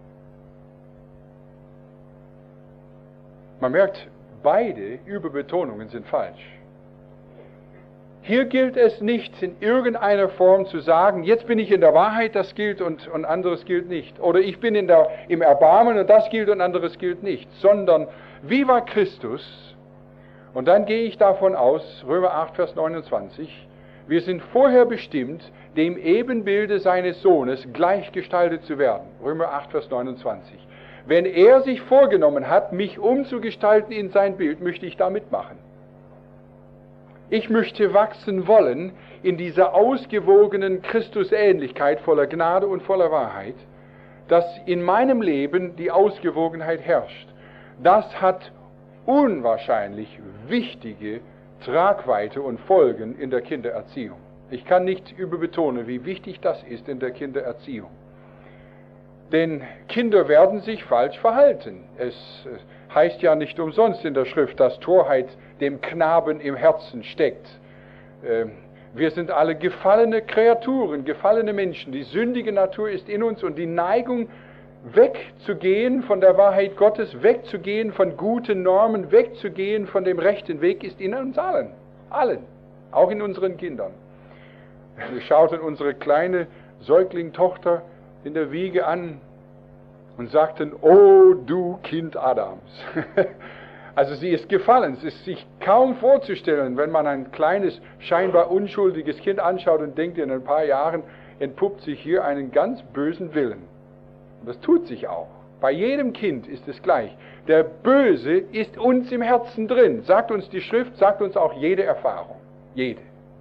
Man merkt, beide Überbetonungen sind falsch. Hier gilt es nicht in irgendeiner Form zu sagen, jetzt bin ich in der Wahrheit, das gilt und anderes gilt nicht. Oder ich bin im Erbarmen und das gilt und anderes gilt nicht. Sondern, wie war Christus? Und dann gehe ich davon aus, Römer 8, Vers 29, wir sind vorher bestimmt, dem Ebenbilde seines Sohnes gleichgestaltet zu werden. Römer 8, Vers 29. Wenn er sich vorgenommen hat, mich umzugestalten in sein Bild, möchte ich da mitmachen. Ich möchte wachsen wollen in dieser ausgewogenen Christusähnlichkeit voller Gnade und voller Wahrheit, dass in meinem Leben die Ausgewogenheit herrscht. Das hat unwahrscheinlich wichtige Tragweite und Folgen in der Kindererziehung. Ich kann nicht überbetonen, wie wichtig das ist in der Kindererziehung. Denn Kinder werden sich falsch verhalten. Es heißt ja nicht umsonst in der Schrift, dass Torheit dem Knaben im Herzen steckt. Wir sind alle gefallene Kreaturen, gefallene Menschen. Die sündige Natur ist in uns und die Neigung, wegzugehen von der Wahrheit Gottes, wegzugehen von guten Normen, wegzugehen von dem rechten Weg, ist in uns allen. Allen. Auch in unseren Kindern. Wir schauten unsere kleine Säuglingtochter in der Wiege an und sagten, oh du Kind Adams. Also sie ist gefallen. Es ist sich kaum vorzustellen, wenn man ein kleines, scheinbar unschuldiges Kind anschaut und denkt, in ein paar Jahren entpuppt sich hier einen ganz bösen Willen. Und das tut sich auch. Bei jedem Kind ist es gleich. Der Böse ist uns im Herzen drin. Sagt uns die Schrift, sagt uns auch jede Erfahrung. Jede.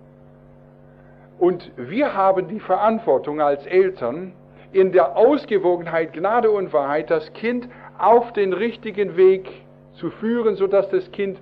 Und wir haben die Verantwortung als Eltern, in der Ausgewogenheit, Gnade und Wahrheit das Kind auf den richtigen Weg zu führen, sodass das Kind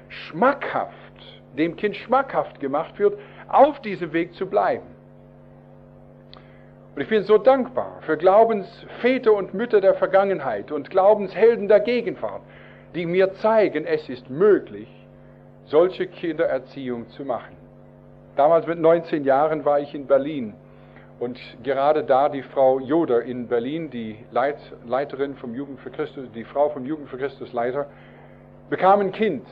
dem Kind schmackhaft gemacht wird, auf diesem Weg zu bleiben. Und ich bin so dankbar für Glaubensväter und Mütter der Vergangenheit und Glaubenshelden der Gegenwart, die mir zeigen, es ist möglich, solche Kindererziehung zu machen. Damals mit 19 Jahren war ich in Berlin und gerade da die Frau Joder in Berlin, die Leiterin vom Jugend für Christus, die Frau vom Jugend für Christus Leiter, bekam ein Kind.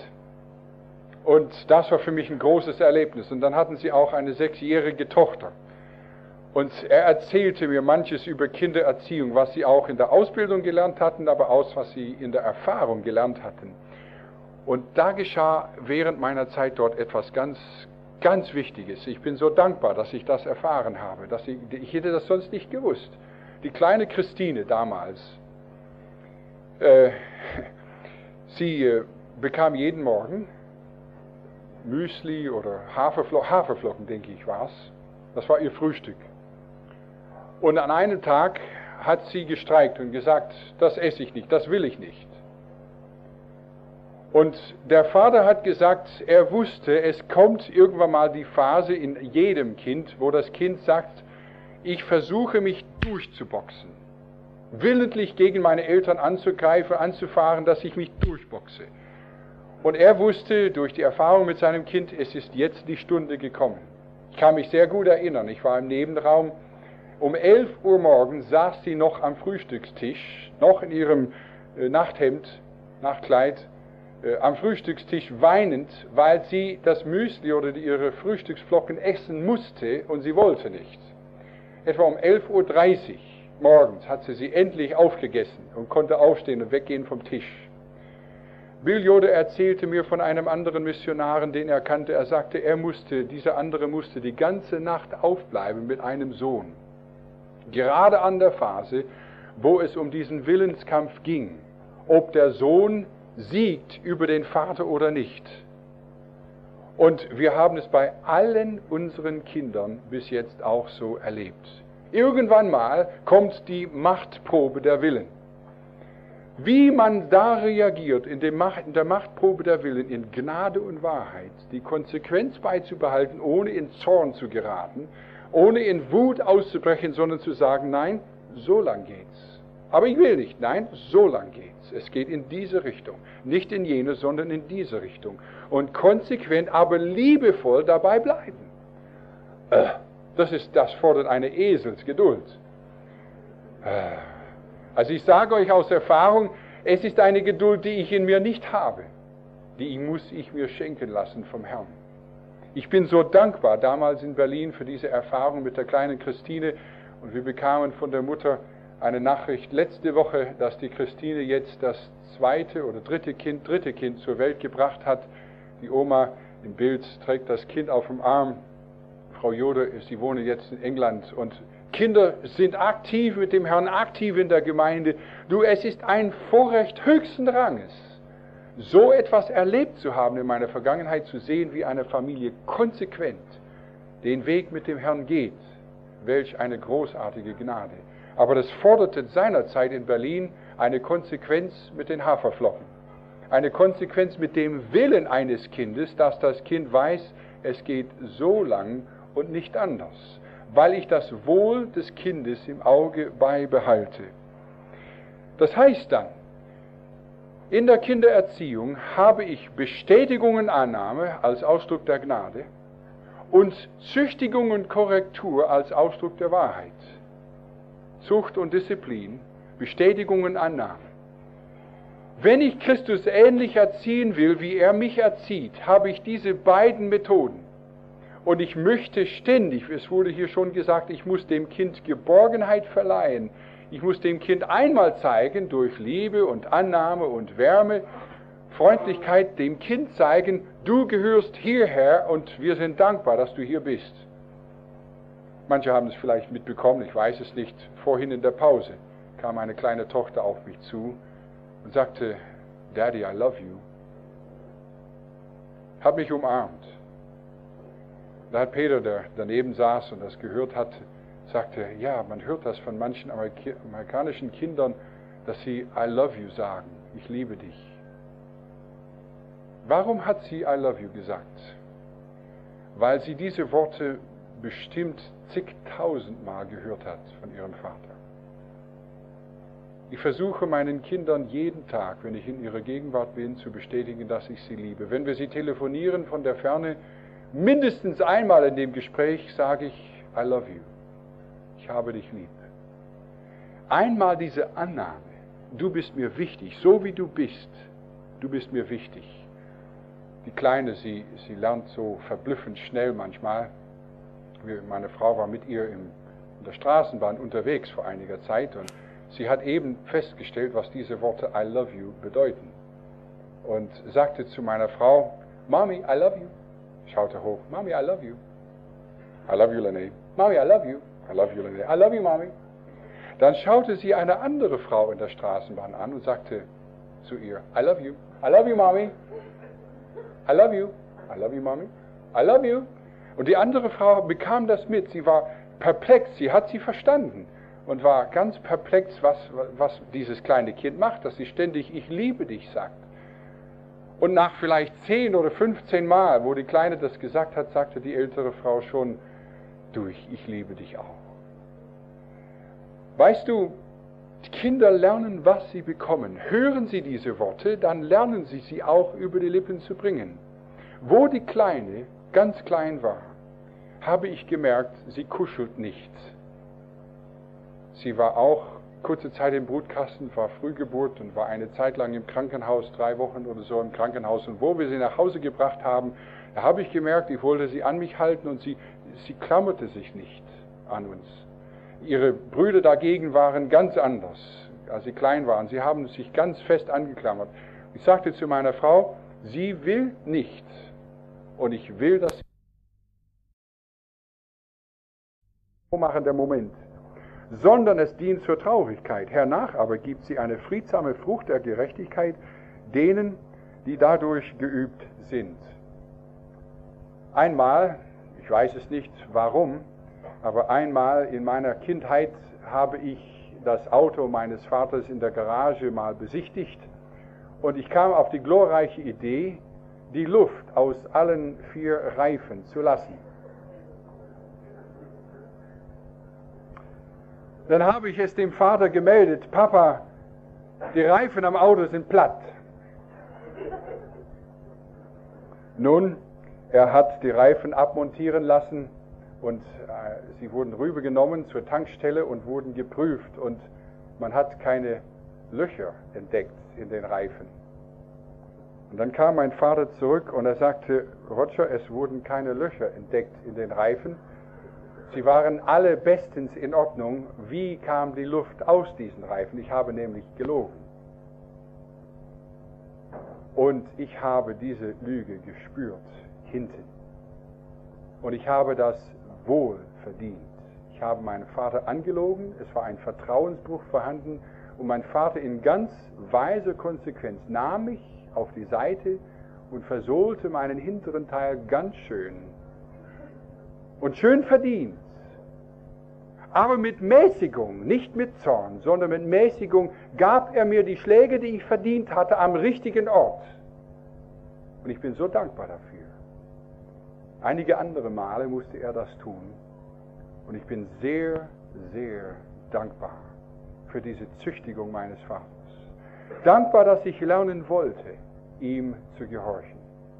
Und das war für mich ein großes Erlebnis. Und dann hatten sie auch eine 6-jährige Tochter. Und er erzählte mir manches über Kindererziehung, was sie auch in der Ausbildung gelernt hatten, aber auch was sie in der Erfahrung gelernt hatten. Und da geschah während meiner Zeit dort etwas ganz, ganz Wichtiges. Ich bin so dankbar, dass ich das erfahren habe. Ich hätte das sonst nicht gewusst. Die kleine Christine damals, sie bekam jeden Morgen Müsli oder Haferflocken, denke ich, war es. Das war ihr Frühstück. Und an einem Tag hat sie gestreikt und gesagt, das esse ich nicht, das will ich nicht. Und der Vater hat gesagt, er wusste, es kommt irgendwann mal die Phase in jedem Kind, wo das Kind sagt, ich versuche mich durchzuboxen. Willentlich gegen meine Eltern anzugreifen, anzufahren, dass ich mich durchboxe. Und er wusste durch die Erfahrung mit seinem Kind, es ist jetzt die Stunde gekommen. Ich kann mich sehr gut erinnern, ich war im Nebenraum. Um 11 Uhr morgens saß sie noch am Frühstückstisch, noch in ihrem Nachthemd, Nachtkleid, am Frühstückstisch weinend, weil sie das Müsli oder ihre Frühstücksflocken essen musste und sie wollte nicht. Etwa um 11:30 Uhr morgens hat sie endlich aufgegessen und konnte aufstehen und weggehen vom Tisch. Bill Yoder erzählte mir von einem anderen Missionar, den er kannte. Er sagte, dieser andere musste die ganze Nacht aufbleiben mit einem Sohn. Gerade an der Phase, wo es um diesen Willenskampf ging, ob der Sohn siegt über den Vater oder nicht. Und wir haben es bei allen unseren Kindern bis jetzt auch so erlebt. Irgendwann mal kommt die Machtprobe der Willen. Wie man da reagiert in der Machtprobe der Willen, in Gnade und Wahrheit, die Konsequenz beizubehalten, ohne in Zorn zu geraten, ohne in Wut auszubrechen, sondern zu sagen, nein, so lang geht's. Aber ich will nicht, nein, so lang geht's. Es geht in diese Richtung, nicht in jene, sondern in diese Richtung. Und konsequent, aber liebevoll dabei bleiben. Das fordert eine Eselsgeduld. Also ich sage euch aus Erfahrung, es ist eine Geduld, die ich in mir nicht habe. Die muss ich mir schenken lassen vom Herrn. Ich bin so dankbar damals in Berlin für diese Erfahrung mit der kleinen Christine. Und wir bekamen von der Mutter eine Nachricht letzte Woche, dass die Christine jetzt das zweite oder dritte Kind zur Welt gebracht hat. Die Oma im Bild trägt das Kind auf dem Arm. Frau Yoder, sie wohnen jetzt in England und Kinder sind aktiv mit dem Herrn, aktiv in der Gemeinde. Es ist ein Vorrecht höchsten Ranges, so etwas erlebt zu haben in meiner Vergangenheit, zu sehen, wie eine Familie konsequent den Weg mit dem Herrn geht. Welch eine großartige Gnade. Aber das forderte seinerzeit in Berlin eine Konsequenz mit den Haferflocken. Eine Konsequenz mit dem Willen eines Kindes, dass das Kind weiß, es geht so lang und nicht anders, weil ich das Wohl des Kindes im Auge beibehalte. Das heißt dann, in der Kindererziehung habe ich Bestätigung und Annahme als Ausdruck der Gnade und Züchtigung und Korrektur als Ausdruck der Wahrheit. Zucht und Disziplin, Bestätigung und Annahme. Wenn ich Christus ähnlich erziehen will, wie er mich erzieht, habe ich diese beiden Methoden. Und ich möchte ständig, es wurde hier schon gesagt, ich muss dem Kind Geborgenheit verleihen. Ich muss dem Kind einmal zeigen, durch Liebe und Annahme und Wärme, Freundlichkeit, dem Kind zeigen, du gehörst hierher und wir sind dankbar, dass du hier bist. Manche haben es vielleicht mitbekommen, ich weiß es nicht. Vorhin in der Pause kam eine kleine Tochter auf mich zu und sagte, Daddy, I love you. Hat mich umarmt. Da hat Peter, der daneben saß und das gehört hat, sagte, ja, man hört das von manchen amerikanischen Kindern, dass sie I love you sagen, ich liebe dich. Warum hat sie I love you gesagt? Weil sie diese Worte bestimmt zigtausendmal gehört hat von ihrem Vater. Ich versuche meinen Kindern jeden Tag, wenn ich in ihrer Gegenwart bin, zu bestätigen, dass ich sie liebe. Wenn wir sie telefonieren von der Ferne, mindestens einmal in dem Gespräch sage ich, I love you. Ich habe dich lieb. Einmal diese Annahme, du bist mir wichtig, so wie du bist mir wichtig. Die Kleine, sie lernt so verblüffend schnell manchmal. Meine Frau war mit ihr in der Straßenbahn unterwegs vor einiger Zeit und sie hat eben festgestellt, was diese Worte I love you bedeuten. Und sagte zu meiner Frau, Mommy, I love you. Schaute hoch, Mommy, I love you. I love you, Lene. Mommy, I love you. I love you, Lene. I love you, Mommy. Dann schaute sie eine andere Frau in der Straßenbahn an und sagte zu ihr, I love you. I love you, Mommy. I love you. I love you, Mommy. I love you. Und die andere Frau bekam das mit. Sie war perplex. Sie hat sie verstanden und war ganz perplex, was dieses kleine Kind macht, dass sie ständig ich liebe dich sagt. Und nach vielleicht 10 oder 15 Mal, wo die Kleine das gesagt hat, sagte die ältere Frau schon, du, ich liebe dich auch. Weißt du, die Kinder lernen, was sie bekommen. Hören sie diese Worte, dann lernen sie sie auch über die Lippen zu bringen. Wo die Kleine ganz klein war, habe ich gemerkt, sie kuschelt nicht. Sie war auch kurze Zeit im Brutkasten, war Frühgeburt und war eine Zeit lang im Krankenhaus, 3 Wochen oder so im Krankenhaus. Und wo wir sie nach Hause gebracht haben, da habe ich gemerkt, ich wollte sie an mich halten und sie klammerte sich nicht an uns. Ihre Brüder dagegen waren ganz anders, als sie klein waren. Sie haben sich ganz fest angeklammert. Ich sagte zu meiner Frau, sie will nicht. Und ich will, dass sie so machen, der Moment. Sondern es dient zur Traurigkeit. Hernach aber gibt sie eine friedsame Frucht der Gerechtigkeit denen, die dadurch geübt sind. Einmal, ich weiß es nicht warum, aber einmal in meiner Kindheit habe ich das Auto meines Vaters in der Garage mal besichtigt und ich kam auf die glorreiche Idee, die Luft aus allen 4 Reifen zu lassen. Dann habe ich es dem Vater gemeldet, Papa, die Reifen am Auto sind platt. Nun, er hat die Reifen abmontieren lassen und sie wurden rübergenommen zur Tankstelle und wurden geprüft und man hat keine Löcher entdeckt in den Reifen. Und dann kam mein Vater zurück und er sagte, Roger, es wurden keine Löcher entdeckt in den Reifen. Sie waren alle bestens in Ordnung. Wie kam die Luft aus diesen Reifen? Ich habe nämlich gelogen. Und ich habe diese Lüge gespürt, hinten. Und ich habe das wohl verdient. Ich habe meinen Vater angelogen, es war ein Vertrauensbruch vorhanden und mein Vater in ganz weiser Konsequenz nahm mich auf die Seite und versohlte meinen hinteren Teil ganz schön. Und schön verdient. Aber mit Mäßigung, nicht mit Zorn, sondern mit Mäßigung gab er mir die Schläge, die ich verdient hatte, am richtigen Ort. Und ich bin so dankbar dafür. Einige andere Male musste er das tun. Und ich bin sehr, sehr dankbar für diese Züchtigung meines Vaters. Dankbar, dass ich lernen wollte, ihm zu gehorchen.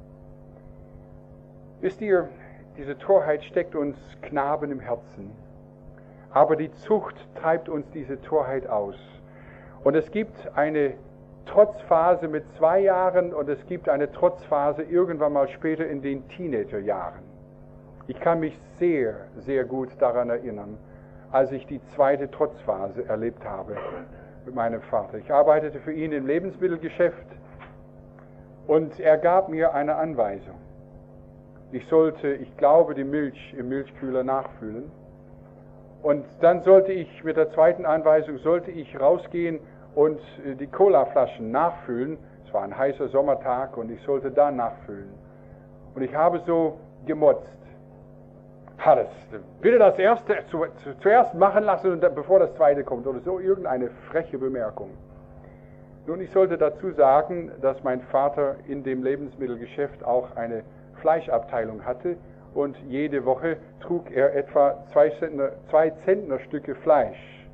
Wisst ihr, diese Torheit steckt uns Knaben im Herzen. Aber die Zucht treibt uns diese Torheit aus. Und es gibt eine Trotzphase mit 2 Jahren und es gibt eine Trotzphase irgendwann mal später in den Teenagerjahren. Ich kann mich sehr, sehr gut daran erinnern, als ich die 2. Trotzphase erlebt habe mit meinem Vater. Ich arbeitete für ihn im Lebensmittelgeschäft und er gab mir eine Anweisung. Ich sollte, ich glaube, die Milch im Milchkühler nachfüllen. Und dann sollte ich mit der 2. Anweisung, sollte ich rausgehen und die Colaflaschen nachfüllen. Es war ein heißer Sommertag und ich sollte da nachfüllen. Und ich habe so gemotzt. Bitte das erste zuerst machen lassen, und bevor das zweite kommt. Oder so irgendeine freche Bemerkung. Nun, ich sollte dazu sagen, dass mein Vater in dem Lebensmittelgeschäft auch eine Fleischabteilung hatte. Und jede Woche trug er etwa 2 Zentnerstücke Fleisch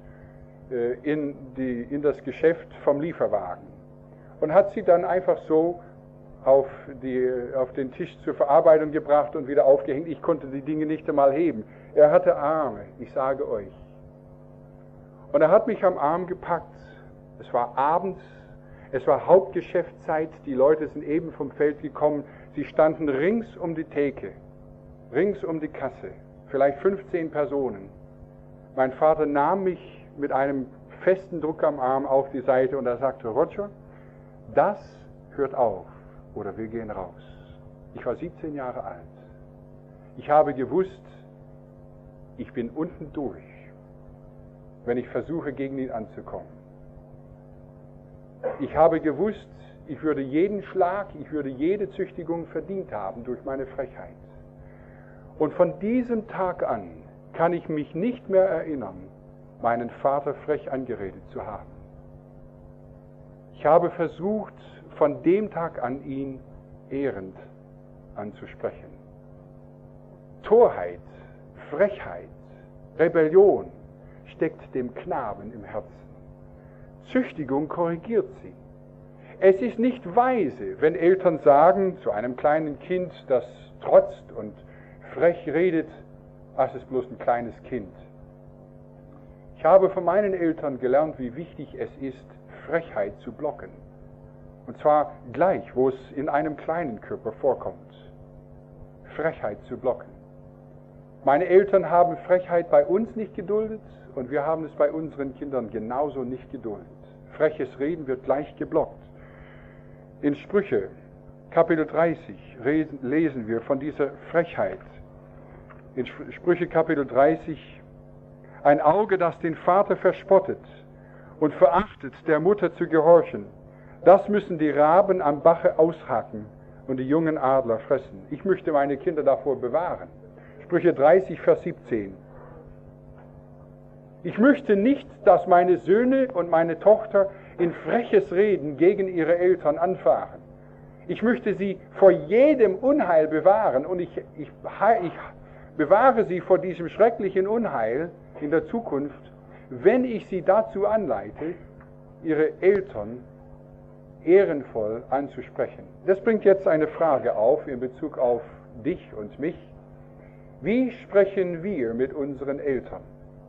in das Geschäft vom Lieferwagen und hat sie dann einfach so auf den Tisch zur Verarbeitung gebracht und wieder aufgehängt. Ich konnte die Dinge nicht einmal heben. Er hatte Arme, ich sage euch. Und er hat mich am Arm gepackt. Es war abends, es war Hauptgeschäftszeit, die Leute sind eben vom Feld gekommen. Sie standen rings um die Theke. Rings um die Kasse, vielleicht 15 Personen. Mein Vater nahm mich mit einem festen Druck am Arm auf die Seite und er sagte, Roger, das hört auf oder wir gehen raus. Ich war 17 Jahre alt. Ich habe gewusst, ich bin unten durch, wenn ich versuche, gegen ihn anzukommen. Ich habe gewusst, ich würde jeden Schlag, ich würde jede Züchtigung verdient haben durch meine Frechheit. Und von diesem Tag an kann ich mich nicht mehr erinnern, meinen Vater frech angeredet zu haben. Ich habe versucht, von dem Tag an ihn ehrend anzusprechen. Torheit, Frechheit, Rebellion steckt dem Knaben im Herzen. Züchtigung korrigiert sie. Es ist nicht weise, wenn Eltern sagen zu einem kleinen Kind, das trotzt und frech redet, es ist bloß ein kleines Kind. Ich habe von meinen Eltern gelernt, wie wichtig es ist, Frechheit zu blocken. Und zwar gleich, wo es in einem kleinen Körper vorkommt. Frechheit zu blocken. Meine Eltern haben Frechheit bei uns nicht geduldet und wir haben es bei unseren Kindern genauso nicht geduldet. Freches Reden wird gleich geblockt. In Sprüche, Kapitel 30, lesen wir von dieser Frechheit. In Sprüche, Kapitel 30, ein Auge, das den Vater verspottet und verachtet, der Mutter zu gehorchen, das müssen die Raben am Bache aushaken und die jungen Adler fressen. Ich möchte meine Kinder davor bewahren. Sprüche 30, Vers 17. Ich möchte nicht, dass meine Söhne und meine Tochter in freches Reden gegen ihre Eltern anfahren. Ich möchte sie vor jedem Unheil bewahren und ich bewahre sie vor diesem schrecklichen Unheil in der Zukunft, wenn ich sie dazu anleite, ihre Eltern ehrenvoll anzusprechen. Das bringt jetzt eine Frage auf in Bezug auf dich und mich. Wie sprechen wir mit unseren Eltern?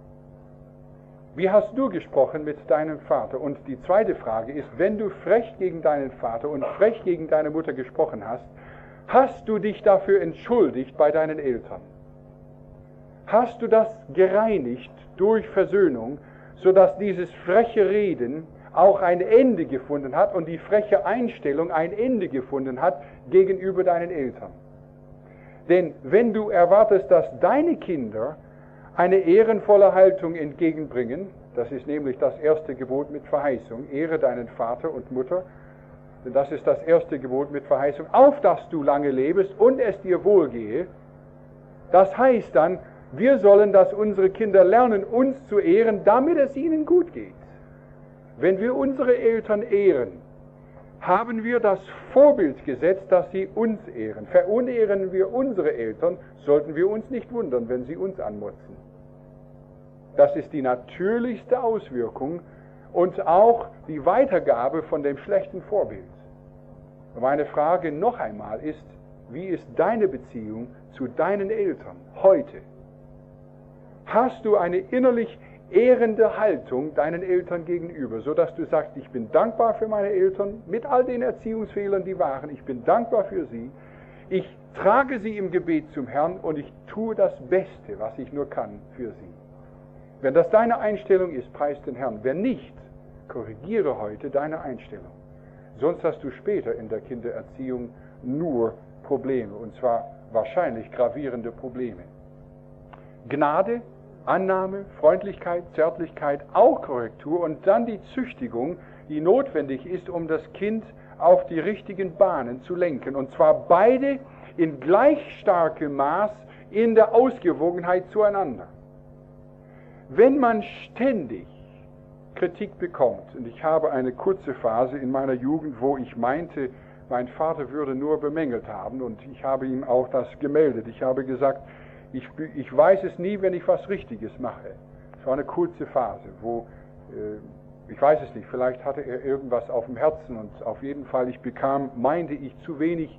Wie hast du gesprochen mit deinem Vater? Und die zweite Frage ist, wenn du frech gegen deinen Vater und frech gegen deine Mutter gesprochen hast, hast du dich dafür entschuldigt bei deinen Eltern? Hast du das gereinigt durch Versöhnung, sodass dieses freche Reden auch ein Ende gefunden hat und die freche Einstellung ein Ende gefunden hat gegenüber deinen Eltern? Denn wenn du erwartest, dass deine Kinder eine ehrenvolle Haltung entgegenbringen, das ist nämlich das erste Gebot mit Verheißung, ehre deinen Vater und Mutter, denn das ist das erste Gebot mit Verheißung, auf dass du lange lebst und es dir wohlgehe. Das heißt dann, wir sollen, dass unsere Kinder lernen, uns zu ehren, damit es ihnen gut geht. Wenn wir unsere Eltern ehren, haben wir das Vorbild gesetzt, dass sie uns ehren. Verunehren wir unsere Eltern, sollten wir uns nicht wundern, wenn sie uns anmotzen. Das ist die natürlichste Auswirkung und auch die Weitergabe von dem schlechten Vorbild. Meine Frage noch einmal ist, wie ist deine Beziehung zu deinen Eltern heute? Hast du eine innerlich ehrende Haltung deinen Eltern gegenüber, sodass du sagst, ich bin dankbar für meine Eltern, mit all den Erziehungsfehlern, die waren, ich bin dankbar für sie, ich trage sie im Gebet zum Herrn und ich tue das Beste, was ich nur kann für sie. Wenn das deine Einstellung ist, preis den Herrn. Wenn nicht, korrigiere heute deine Einstellung. Sonst hast du später in der Kindererziehung nur Probleme, und zwar wahrscheinlich gravierende Probleme. Gnade, Annahme, Freundlichkeit, Zärtlichkeit, auch Korrektur und dann die Züchtigung, die notwendig ist, um das Kind auf die richtigen Bahnen zu lenken. Und zwar beide in gleich starkem Maß in der Ausgewogenheit zueinander. Wenn man ständig Kritik bekommt, und ich habe eine kurze Phase in meiner Jugend, wo ich meinte, mein Vater würde nur bemängelt haben, und ich habe ihm auch das gemeldet. Ich habe gesagt, ich weiß es nie, wenn ich was Richtiges mache. Es war eine kurze Phase, wo, ich weiß es nicht, vielleicht hatte er irgendwas auf dem Herzen und auf jeden Fall, meinte ich, zu wenig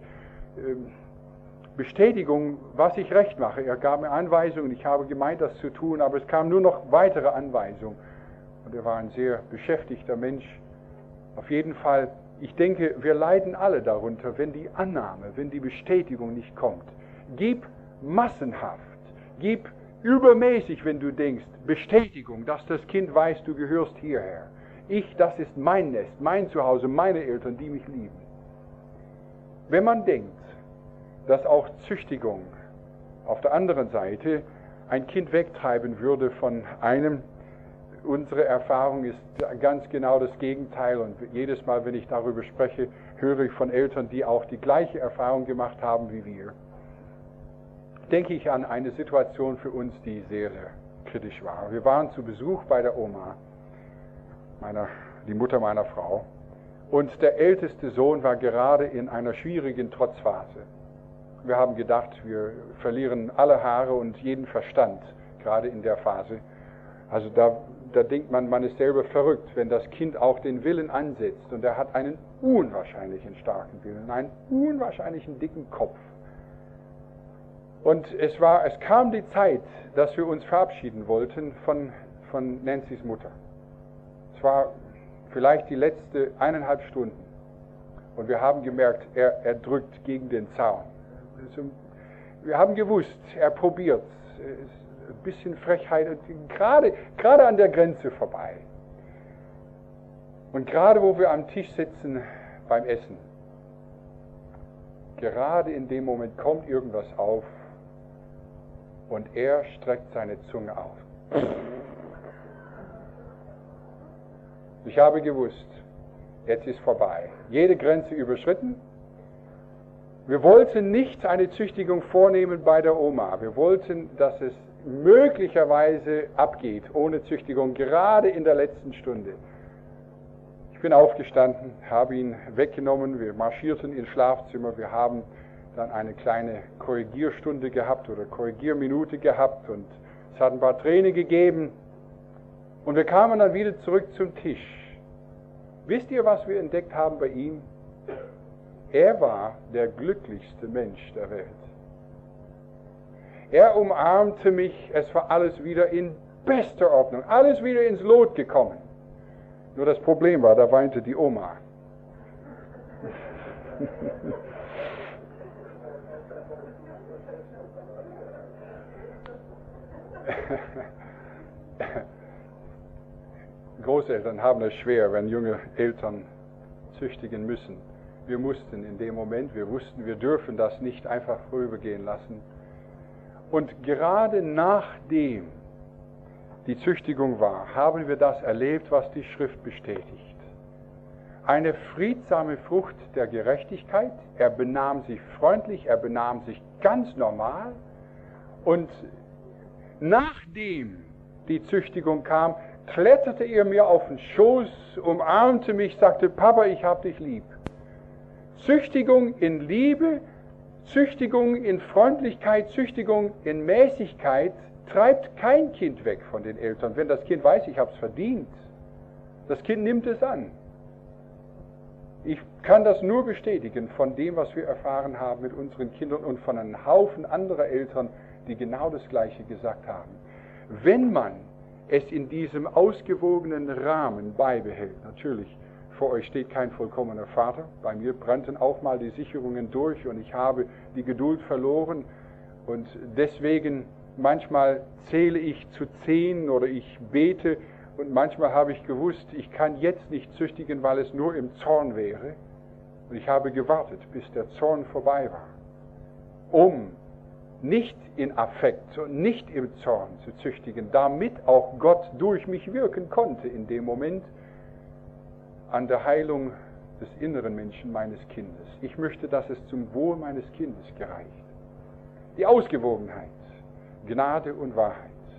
Bestätigung, was ich recht mache. Er gab mir Anweisungen, ich habe gemeint, das zu tun, aber es kamen nur noch weitere Anweisungen. Und er war ein sehr beschäftigter Mensch. Auf jeden Fall, ich denke, wir leiden alle darunter, wenn die Annahme, wenn die Bestätigung nicht kommt. Gib massenhaft, gib übermäßig, wenn du denkst, Bestätigung, dass das Kind weiß, du gehörst hierher. Das ist mein Nest, mein Zuhause, meine Eltern, die mich lieben. Wenn man denkt, dass auch Züchtigung auf der anderen Seite ein Kind wegtreiben würde von einem, unsere Erfahrung ist ganz genau das Gegenteil, und jedes Mal, wenn ich darüber spreche, höre ich von Eltern, die auch die gleiche Erfahrung gemacht haben wie wir. Denke ich an eine Situation für uns, die sehr, sehr kritisch war. Wir waren zu Besuch bei der Oma, die Mutter meiner Frau, und der älteste Sohn war gerade in einer schwierigen Trotzphase. Wir haben gedacht, wir verlieren alle Haare und jeden Verstand, gerade in der Phase. Also da denkt man ist selber verrückt, wenn das Kind auch den Willen ansetzt, und er hat einen unwahrscheinlichen starken Willen, einen unwahrscheinlichen dicken Kopf. Und es kam die Zeit, dass wir uns verabschieden wollten von Nancy's Mutter. Es war vielleicht die letzte 1,5 Stunden, und wir haben gemerkt, er drückt gegen den Zaun. Wir haben gewusst, er probiert, ein bisschen Frechheit, gerade an der Grenze vorbei. Und gerade wo wir am Tisch sitzen beim Essen, gerade in dem Moment kommt irgendwas auf, und er streckt seine Zunge auf. Ich habe gewusst, jetzt ist vorbei. Jede Grenze überschritten. Wir wollten nicht eine Züchtigung vornehmen bei der Oma. Wir wollten, dass es möglicherweise abgeht, ohne Züchtigung, gerade in der letzten Stunde. Ich bin aufgestanden, habe ihn weggenommen, wir marschierten ins Schlafzimmer, wir haben dann eine kleine Korrigierstunde gehabt oder Korrigierminute gehabt, und es hat ein paar Tränen gegeben, und wir kamen dann wieder zurück zum Tisch. Wisst ihr, was wir entdeckt haben bei ihm? Er war der glücklichste Mensch der Welt. Er umarmte mich, es war alles wieder in bester Ordnung, alles wieder ins Lot gekommen. Nur das Problem war, da weinte die Oma. Großeltern haben es schwer, wenn junge Eltern züchtigen müssen. Wir mussten in dem Moment, wir wussten, wir dürfen das nicht einfach vorübergehen lassen. Und gerade nachdem die Züchtigung war, haben wir das erlebt, was die Schrift bestätigt. Eine friedsame Frucht der Gerechtigkeit. Er benahm sich freundlich, er benahm sich ganz normal. Und nachdem die Züchtigung kam, kletterte er mir auf den Schoß, umarmte mich, sagte, Papa, ich hab dich lieb. Züchtigung in Liebe, Züchtigung in Freundlichkeit, Züchtigung in Mäßigkeit treibt kein Kind weg von den Eltern. Wenn das Kind weiß, ich habe es verdient, das Kind nimmt es an. Ich kann das nur bestätigen von dem, was wir erfahren haben mit unseren Kindern und von einem Haufen anderer Eltern, die genau das Gleiche gesagt haben. Wenn man es in diesem ausgewogenen Rahmen beibehält, natürlich, vor euch steht kein vollkommener Vater, bei mir brannten auch mal die Sicherungen durch und ich habe die Geduld verloren, und deswegen manchmal zähle ich zu 10 oder ich bete, und manchmal habe ich gewusst, ich kann jetzt nicht züchtigen, weil es nur im Zorn wäre, und ich habe gewartet, bis der Zorn vorbei war, um nicht in Affekt und nicht im Zorn zu züchtigen, damit auch Gott durch mich wirken konnte in dem Moment an der Heilung des inneren Menschen meines Kindes. Ich möchte, dass es zum Wohl meines Kindes gereicht. Die Ausgewogenheit, Gnade und Wahrheit.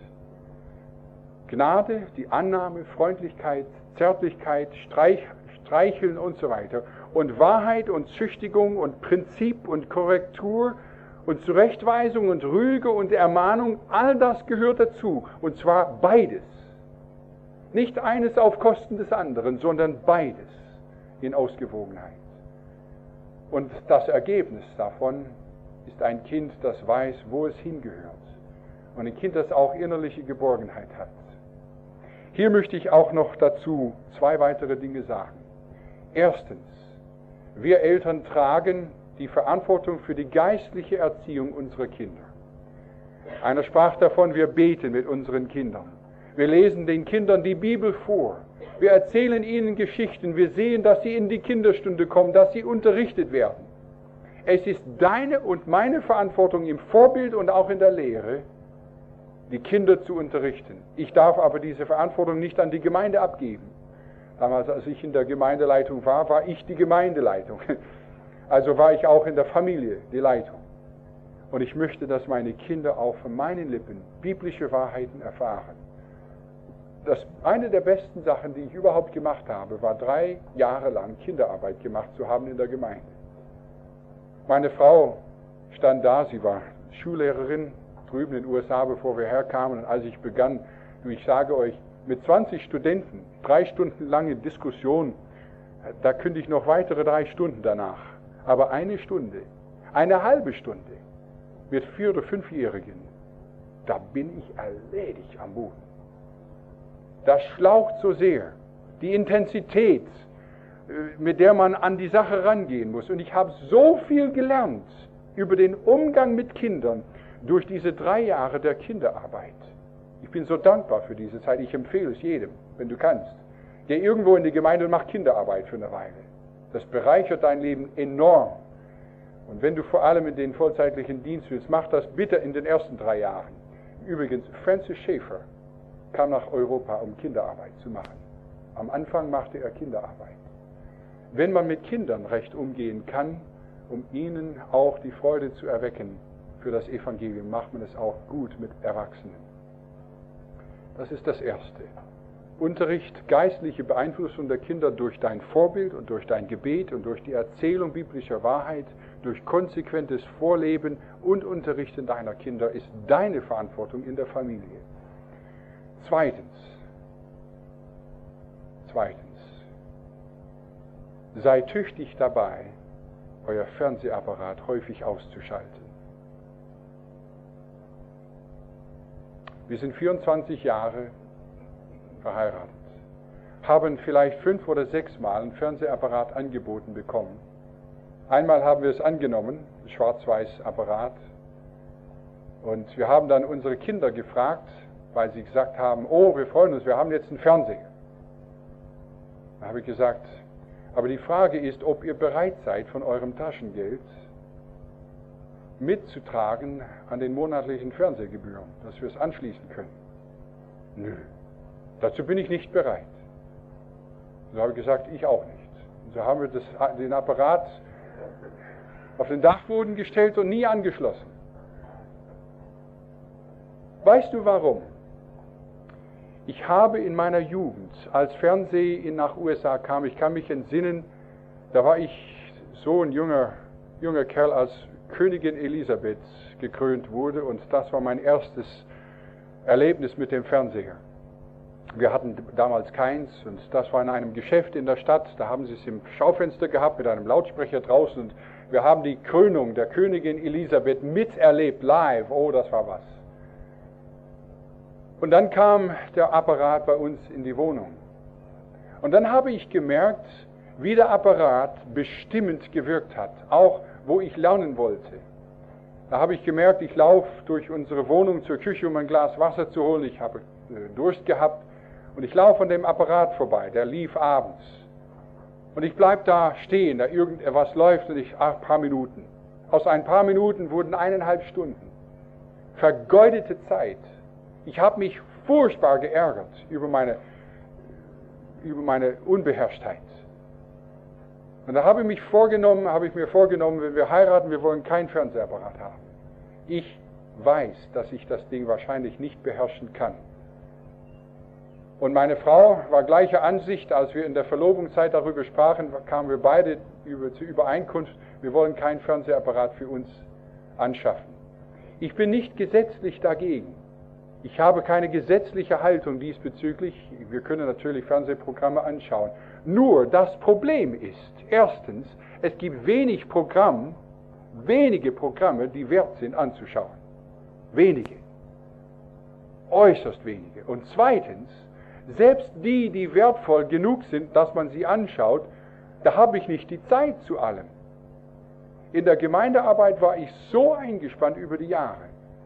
Gnade, die Annahme, Freundlichkeit, Zärtlichkeit, Streicheln und so weiter. Und Wahrheit und Züchtigung und Prinzip und Korrektur und Zurechtweisung und Rüge und Ermahnung, all das gehört dazu. Und zwar beides. Nicht eines auf Kosten des anderen, sondern beides in Ausgewogenheit. Und das Ergebnis davon ist ein Kind, das weiß, wo es hingehört. Und ein Kind, das auch innerliche Geborgenheit hat. Hier möchte ich auch noch dazu 2 weitere Dinge sagen. Erstens, wir Eltern tragen die Verantwortung für die geistliche Erziehung unserer Kinder. Einer sprach davon, wir beten mit unseren Kindern. Wir lesen den Kindern die Bibel vor. Wir erzählen ihnen Geschichten. Wir sehen, dass sie in die Kinderstunde kommen, dass sie unterrichtet werden. Es ist deine und meine Verantwortung im Vorbild und auch in der Lehre, die Kinder zu unterrichten. Ich darf aber diese Verantwortung nicht an die Gemeinde abgeben. Damals, als ich in der Gemeindeleitung war, war ich die Gemeindeleitung. Also war ich auch in der Familie die Leitung. Und ich möchte, dass meine Kinder auch von meinen Lippen biblische Wahrheiten erfahren. Eine der besten Sachen, die ich überhaupt gemacht habe, war 3 Jahre lang Kinderarbeit gemacht zu haben in der Gemeinde. Meine Frau stand da, sie war Schullehrerin drüben in den USA, bevor wir herkamen. Und als ich begann, ich sage euch, mit 20 Studenten, 3 Stunden lange Diskussion, da könnte ich noch weitere 3 Stunden danach. Aber 1 Stunde, eine halbe Stunde mit 4- oder 5-Jährigen, da bin ich erledigt am Boden. Das schlaucht so sehr, die Intensität, mit der man an die Sache rangehen muss. Und ich habe so viel gelernt über den Umgang mit Kindern durch diese 3 Jahre der Kinderarbeit. Ich bin so dankbar für diese Zeit. Ich empfehle es jedem, wenn du kannst. Geh irgendwo in die Gemeinde und mach Kinderarbeit für eine Weile. Das bereichert dein Leben enorm. Und wenn du vor allem in den vollzeitlichen Dienst willst, mach das bitte in den ersten 3 Jahren. Übrigens, Francis Schaeffer kam nach Europa, um Kinderarbeit zu machen. Am Anfang machte er Kinderarbeit. Wenn man mit Kindern recht umgehen kann, um ihnen auch die Freude zu erwecken für das Evangelium, macht man es auch gut mit Erwachsenen. Das ist das Erste. Unterricht, geistliche Beeinflussung der Kinder durch dein Vorbild und durch dein Gebet und durch die Erzählung biblischer Wahrheit, durch konsequentes Vorleben und Unterrichten deiner Kinder ist deine Verantwortung in der Familie. Zweitens, sei tüchtig dabei, euer Fernsehapparat häufig auszuschalten. Wir sind 24 Jahre verheiratet, haben vielleicht 5 oder 6 Mal einen Fernsehapparat angeboten bekommen. Einmal haben wir es angenommen, Schwarz-Weiß-Apparat, und wir haben dann unsere Kinder gefragt, weil sie gesagt haben, oh, wir freuen uns, wir haben jetzt einen Fernseher. Da habe ich gesagt, aber die Frage ist, ob ihr bereit seid, von eurem Taschengeld mitzutragen an den monatlichen Fernsehgebühren, dass wir es anschließen können. Nö, dazu bin ich nicht bereit. So habe ich gesagt, ich auch nicht. Und so haben wir den Apparat auf den Dachboden gestellt und nie angeschlossen. Weißt du warum? Ich habe in meiner Jugend, als Fernsehen nach USA kam, ich kann mich entsinnen, da war ich so ein junger Kerl, als Königin Elisabeth gekrönt wurde, und das war mein erstes Erlebnis mit dem Fernseher. Wir hatten damals keins, und das war in einem Geschäft in der Stadt, da haben sie es im Schaufenster gehabt mit einem Lautsprecher draußen, und wir haben die Krönung der Königin Elisabeth miterlebt, live. Oh, das war was. Und dann kam der Apparat bei uns in die Wohnung. Und dann habe ich gemerkt, wie der Apparat bestimmend gewirkt hat, auch wo ich lernen wollte. Da habe ich gemerkt, ich laufe durch unsere Wohnung zur Küche, um ein Glas Wasser zu holen. Ich habe Durst gehabt und ich laufe an dem Apparat vorbei, der lief abends. Und ich bleibe da stehen, da irgendetwas läuft und ein paar Minuten. Aus ein paar Minuten wurden 1,5 Stunden. Vergeudete Zeit. Ich habe mich furchtbar geärgert über meine Unbeherrschtheit. Und da habe ich mir vorgenommen, wenn wir heiraten, wir wollen keinen Fernsehapparat haben. Ich weiß, dass ich das Ding wahrscheinlich nicht beherrschen kann. Und meine Frau war gleicher Ansicht, als wir in der Verlobungszeit darüber sprachen, kamen wir beide zur Übereinkunft, wir wollen keinen Fernsehapparat für uns anschaffen. Ich bin nicht gesetzlich dagegen. Ich habe keine gesetzliche Haltung diesbezüglich. Wir können natürlich Fernsehprogramme anschauen. Nur das Problem ist, erstens, es gibt wenige Programme, die wert sind anzuschauen. Wenige. Äußerst wenige. Und zweitens, selbst die wertvoll genug sind, dass man sie anschaut, da habe ich nicht die Zeit zu allem. In der Gemeindearbeit war ich so eingespannt über die Jahre,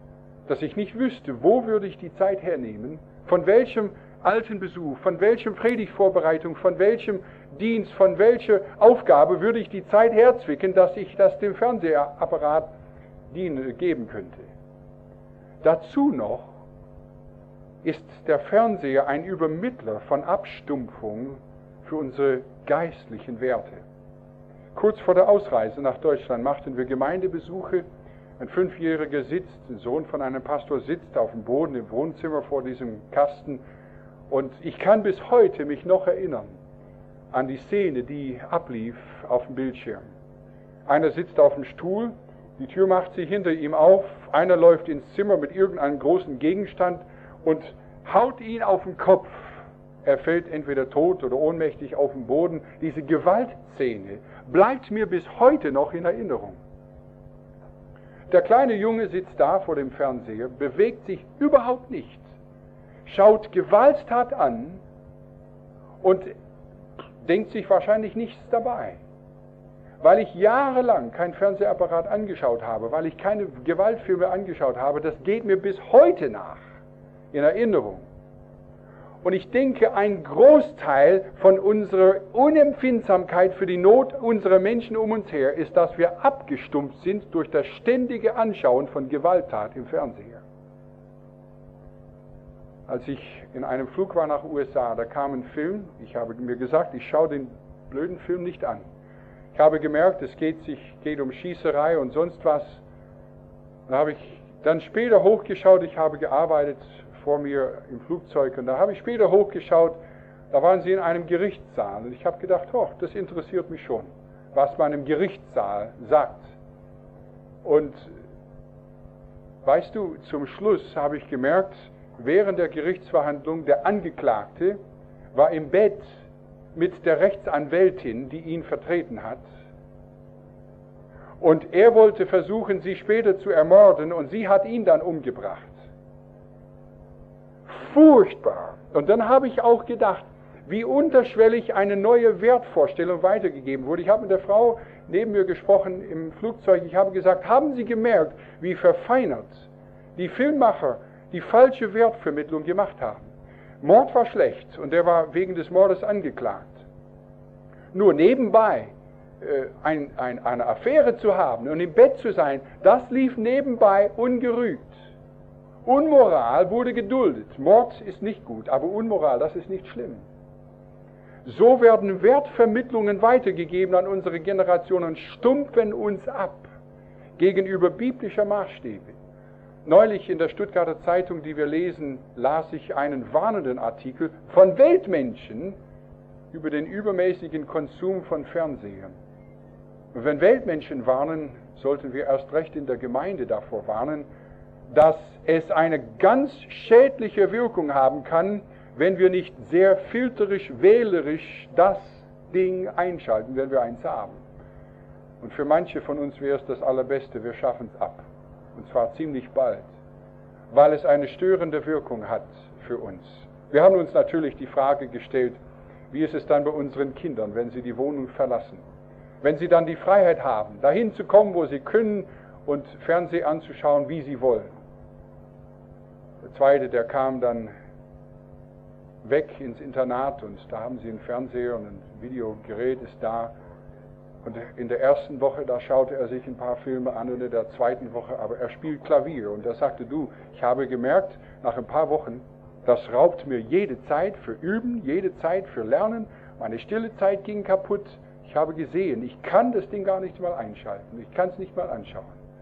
dass ich nicht wüsste, wo würde ich die Zeit hernehmen, von welchem alten Besuch, von welchem Predigtvorbereitung, von welchem Dienst, von welcher Aufgabe würde ich die Zeit herzwicken, dass ich das dem Fernsehapparat geben könnte. Dazu noch ist der Fernseher ein Übermittler von Abstumpfung für unsere geistlichen Werte. Kurz vor der Ausreise nach Deutschland machten wir Gemeindebesuche. Ein 5-Jähriger sitzt, ein Sohn von einem Pastor sitzt auf dem Boden im Wohnzimmer vor diesem Kasten. Und ich kann bis heute mich noch erinnern an die Szene, die ablief auf dem Bildschirm. Einer sitzt auf dem Stuhl, die Tür macht sich hinter ihm auf, einer läuft ins Zimmer mit irgendeinem großen Gegenstand und haut ihn auf den Kopf. Er fällt entweder tot oder ohnmächtig auf den Boden. Diese Gewaltszene bleibt mir bis heute noch in Erinnerung. Der kleine Junge sitzt da vor dem Fernseher, bewegt sich überhaupt nicht, schaut Gewalttat an und denkt sich wahrscheinlich nichts dabei. Weil ich jahrelang kein Fernsehapparat angeschaut habe, weil ich keine Gewaltfilme angeschaut habe, das geht mir bis heute nach in Erinnerung. Und ich denke, ein Großteil von unserer Unempfindsamkeit für die Not unserer Menschen um uns her ist, dass wir abgestumpft sind durch das ständige Anschauen von Gewalttat im Fernseher. Als ich in einem Flug war nach USA, da kam ein Film, ich habe mir gesagt, ich schaue den blöden Film nicht an. Ich habe gemerkt, es geht um Schießerei und sonst was. Da habe ich dann später hochgeschaut, ich habe gearbeitet vor mir im Flugzeug und da habe ich später hochgeschaut, da waren sie in einem Gerichtssaal und ich habe gedacht, das interessiert mich schon, was man im Gerichtssaal sagt. Und weißt du, zum Schluss habe ich gemerkt, während der Gerichtsverhandlung, der Angeklagte war im Bett mit der Rechtsanwältin, die ihn vertreten hat. Und er wollte versuchen, sie später zu ermorden und sie hat ihn dann umgebracht. Furchtbar. Und dann habe ich auch gedacht, wie unterschwellig eine neue Wertvorstellung weitergegeben wurde. Ich habe mit der Frau neben mir gesprochen im Flugzeug. Ich habe gesagt, haben Sie gemerkt, wie verfeinert die Filmmacher die falsche Wertvermittlung gemacht haben? Mord war schlecht und er war wegen des Mordes angeklagt. Nur nebenbei eine Affäre zu haben und im Bett zu sein, das lief nebenbei ungerügt. Unmoral wurde geduldet. Mord ist nicht gut, aber Unmoral, das ist nicht schlimm. So werden Wertvermittlungen weitergegeben an unsere Generation und stumpfen uns ab gegenüber biblischer Maßstäbe. Neulich in der Stuttgarter Zeitung, die wir lesen, las ich einen warnenden Artikel von Weltmenschen über den übermäßigen Konsum von Fernsehern. Und wenn Weltmenschen warnen, sollten wir erst recht in der Gemeinde davor warnen, dass es eine ganz schädliche Wirkung haben kann, wenn wir nicht sehr filterisch, wählerisch das Ding einschalten, wenn wir eins haben. Und für manche von uns wäre es das Allerbeste, wir schaffen es ab. Und zwar ziemlich bald, weil es eine störende Wirkung hat für uns. Wir haben uns natürlich die Frage gestellt, wie ist es dann bei unseren Kindern, wenn sie die Wohnung verlassen? Wenn sie dann die Freiheit haben, dahin zu kommen, wo sie können und Fernsehen anzuschauen, wie sie wollen. Der Zweite, der kam dann weg ins Internat und da haben sie einen Fernseher und ein Videogerät ist da. Und in der ersten Woche, da schaute er sich ein paar Filme an und in der zweiten Woche, aber er spielt Klavier. Und er sagte, ich habe gemerkt, nach ein paar Wochen, das raubt mir jede Zeit für Üben, jede Zeit für Lernen. Meine stille Zeit ging kaputt. Ich habe gesehen, ich kann das Ding gar nicht mal einschalten. Ich kann es nicht mal anschauen.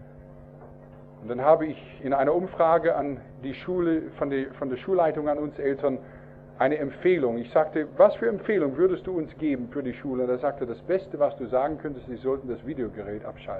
Und dann habe ich in einer Umfrage an die Schule, von der Schulleitung an uns Eltern, eine Empfehlung. Ich sagte, was für Empfehlung würdest du uns geben für die Schule? Und er sagte, das Beste, was du sagen könntest, sie sollten das Videogerät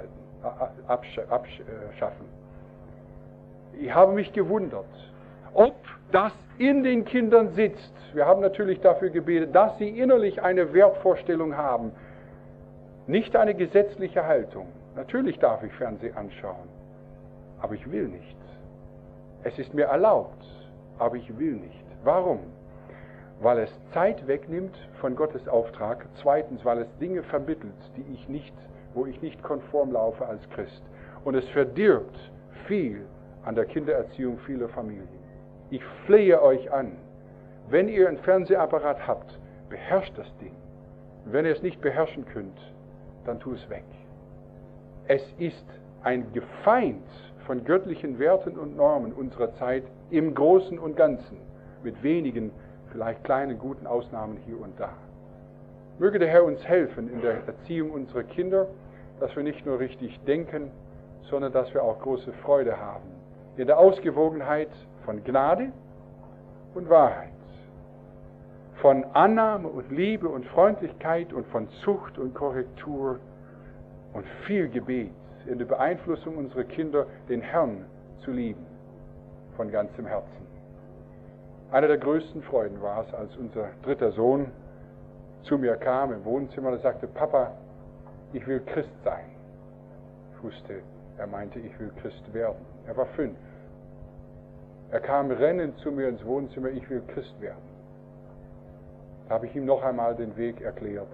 abschaffen. Ich habe mich gewundert, ob das in den Kindern sitzt. Wir haben natürlich dafür gebetet, dass sie innerlich eine Wertvorstellung haben. Nicht eine gesetzliche Haltung. Natürlich darf ich Fernsehen anschauen, aber ich will nicht. Es ist mir erlaubt, aber ich will nicht. Warum? Weil es Zeit wegnimmt von Gottes Auftrag. Zweitens, weil es Dinge vermittelt, wo ich nicht konform laufe als Christ. Und es verdirbt viel an der Kindererziehung vieler Familien. Ich flehe euch an, wenn ihr einen Fernsehapparat habt, beherrscht das Ding. Und wenn ihr es nicht beherrschen könnt, dann tu es weg. Es ist ein Gefeind von göttlichen Werten und Normen unserer Zeit im Großen und Ganzen, mit wenigen, vielleicht kleinen, guten Ausnahmen hier und da. Möge der Herr uns helfen in der Erziehung unserer Kinder, dass wir nicht nur richtig denken, sondern dass wir auch große Freude haben. In der Ausgewogenheit von Gnade und Wahrheit, von Annahme und Liebe und Freundlichkeit und von Zucht und Korrektur und viel Gebet in der Beeinflussung unserer Kinder, den Herrn zu lieben, von ganzem Herzen. Eine der größten Freuden war es, als unser dritter Sohn zu mir kam im Wohnzimmer und sagte, Papa, ich will Christ sein. Ich wusste, er meinte, ich will Christ werden. Er war 5. Er kam rennend zu mir ins Wohnzimmer, ich will Christ werden. Da habe ich ihm noch einmal den Weg erklärt.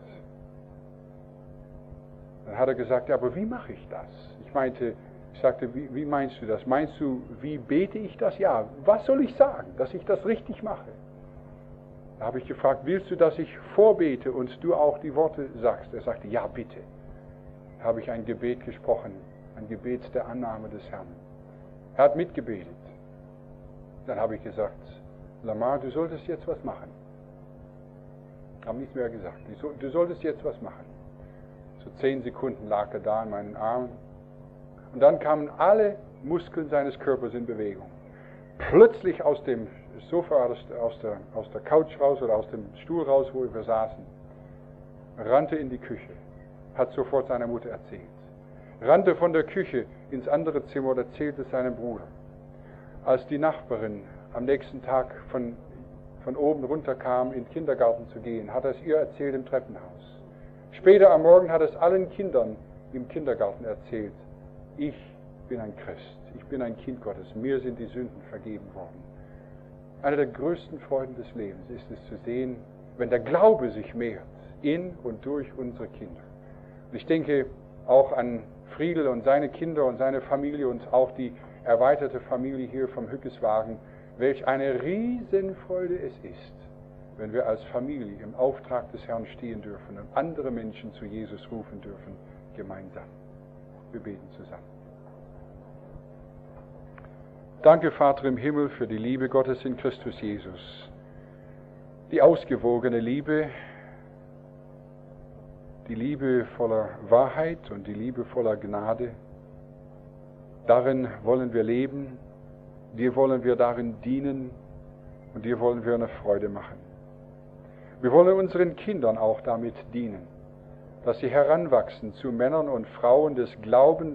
Dann hat er gesagt, ja, aber wie mache ich das? Ich sagte, wie meinst du das? Meinst du, wie bete ich das? Ja, was soll ich sagen, dass ich das richtig mache? Da habe ich gefragt, willst du, dass ich vorbete und du auch die Worte sagst? Er sagte, ja, bitte. Da habe ich ein Gebet gesprochen, ein Gebet der Annahme des Herrn. Er hat mitgebetet. Dann habe ich gesagt, Lamar, du solltest jetzt was machen. Ich habe nichts mehr gesagt. Du solltest jetzt was machen. So 10 Sekunden lag er da in meinen Armen. Und dann kamen alle Muskeln seines Körpers in Bewegung. Plötzlich aus dem Sofa, aus der Couch raus oder aus dem Stuhl raus, wo wir saßen, rannte in die Küche, hat sofort seiner Mutter erzählt. Rannte von der Küche ins andere Zimmer und erzählte es seinem Bruder. Als die Nachbarin am nächsten Tag von oben runterkam, in den Kindergarten zu gehen, hat er es ihr erzählt im Treppenhaus. Später am Morgen hat er es allen Kindern im Kindergarten erzählt. Ich bin ein Christ, ich bin ein Kind Gottes, mir sind die Sünden vergeben worden. Eine der größten Freuden des Lebens ist es zu sehen, wenn der Glaube sich mehrt in und durch unsere Kinder. Und ich denke auch an Friedel und seine Kinder und seine Familie und auch die erweiterte Familie hier vom Hückeswagen, welch eine Riesenfreude es ist, wenn wir als Familie im Auftrag des Herrn stehen dürfen und andere Menschen zu Jesus rufen dürfen, gemeinsam. Wir beten zusammen. Danke, Vater im Himmel, für die Liebe Gottes in Christus Jesus. Die ausgewogene Liebe, die Liebe voller Wahrheit und die Liebe voller Gnade. Darin wollen wir leben, dir wollen wir darin dienen und dir wollen wir eine Freude machen. Wir wollen unseren Kindern auch damit dienen, dass sie heranwachsen zu Männern und Frauen des Glaubens,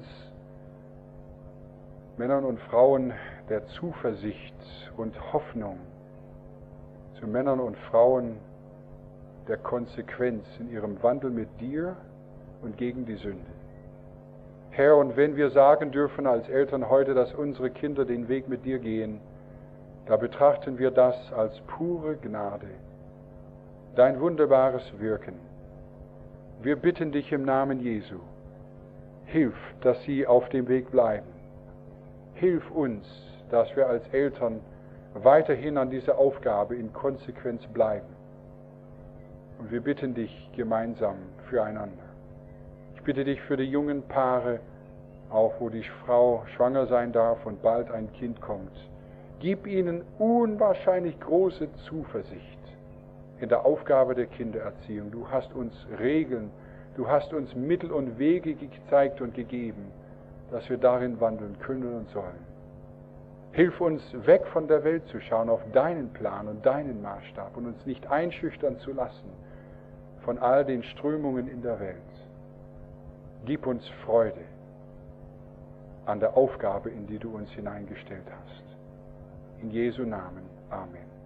Männern und Frauen der Zuversicht und Hoffnung, zu Männern und Frauen der Konsequenz in ihrem Wandel mit dir und gegen die Sünde. Herr, und wenn wir sagen dürfen als Eltern heute, dass unsere Kinder den Weg mit dir gehen, da betrachten wir das als pure Gnade, dein wunderbares Wirken. Wir bitten dich im Namen Jesu, hilf, dass sie auf dem Weg bleiben. Hilf uns, dass wir als Eltern weiterhin an dieser Aufgabe in Konsequenz bleiben. Und wir bitten dich gemeinsam füreinander. Ich bitte dich für die jungen Paare, auch wo die Frau schwanger sein darf und bald ein Kind kommt. Gib ihnen unwahrscheinlich große Zuversicht in der Aufgabe der Kindererziehung. Du hast uns Regeln, du hast uns Mittel und Wege gezeigt und gegeben, dass wir darin wandeln können und sollen. Hilf uns, weg von der Welt zu schauen, auf deinen Plan und deinen Maßstab und uns nicht einschüchtern zu lassen von all den Strömungen in der Welt. Gib uns Freude an der Aufgabe, in die du uns hineingestellt hast. In Jesu Namen. Amen.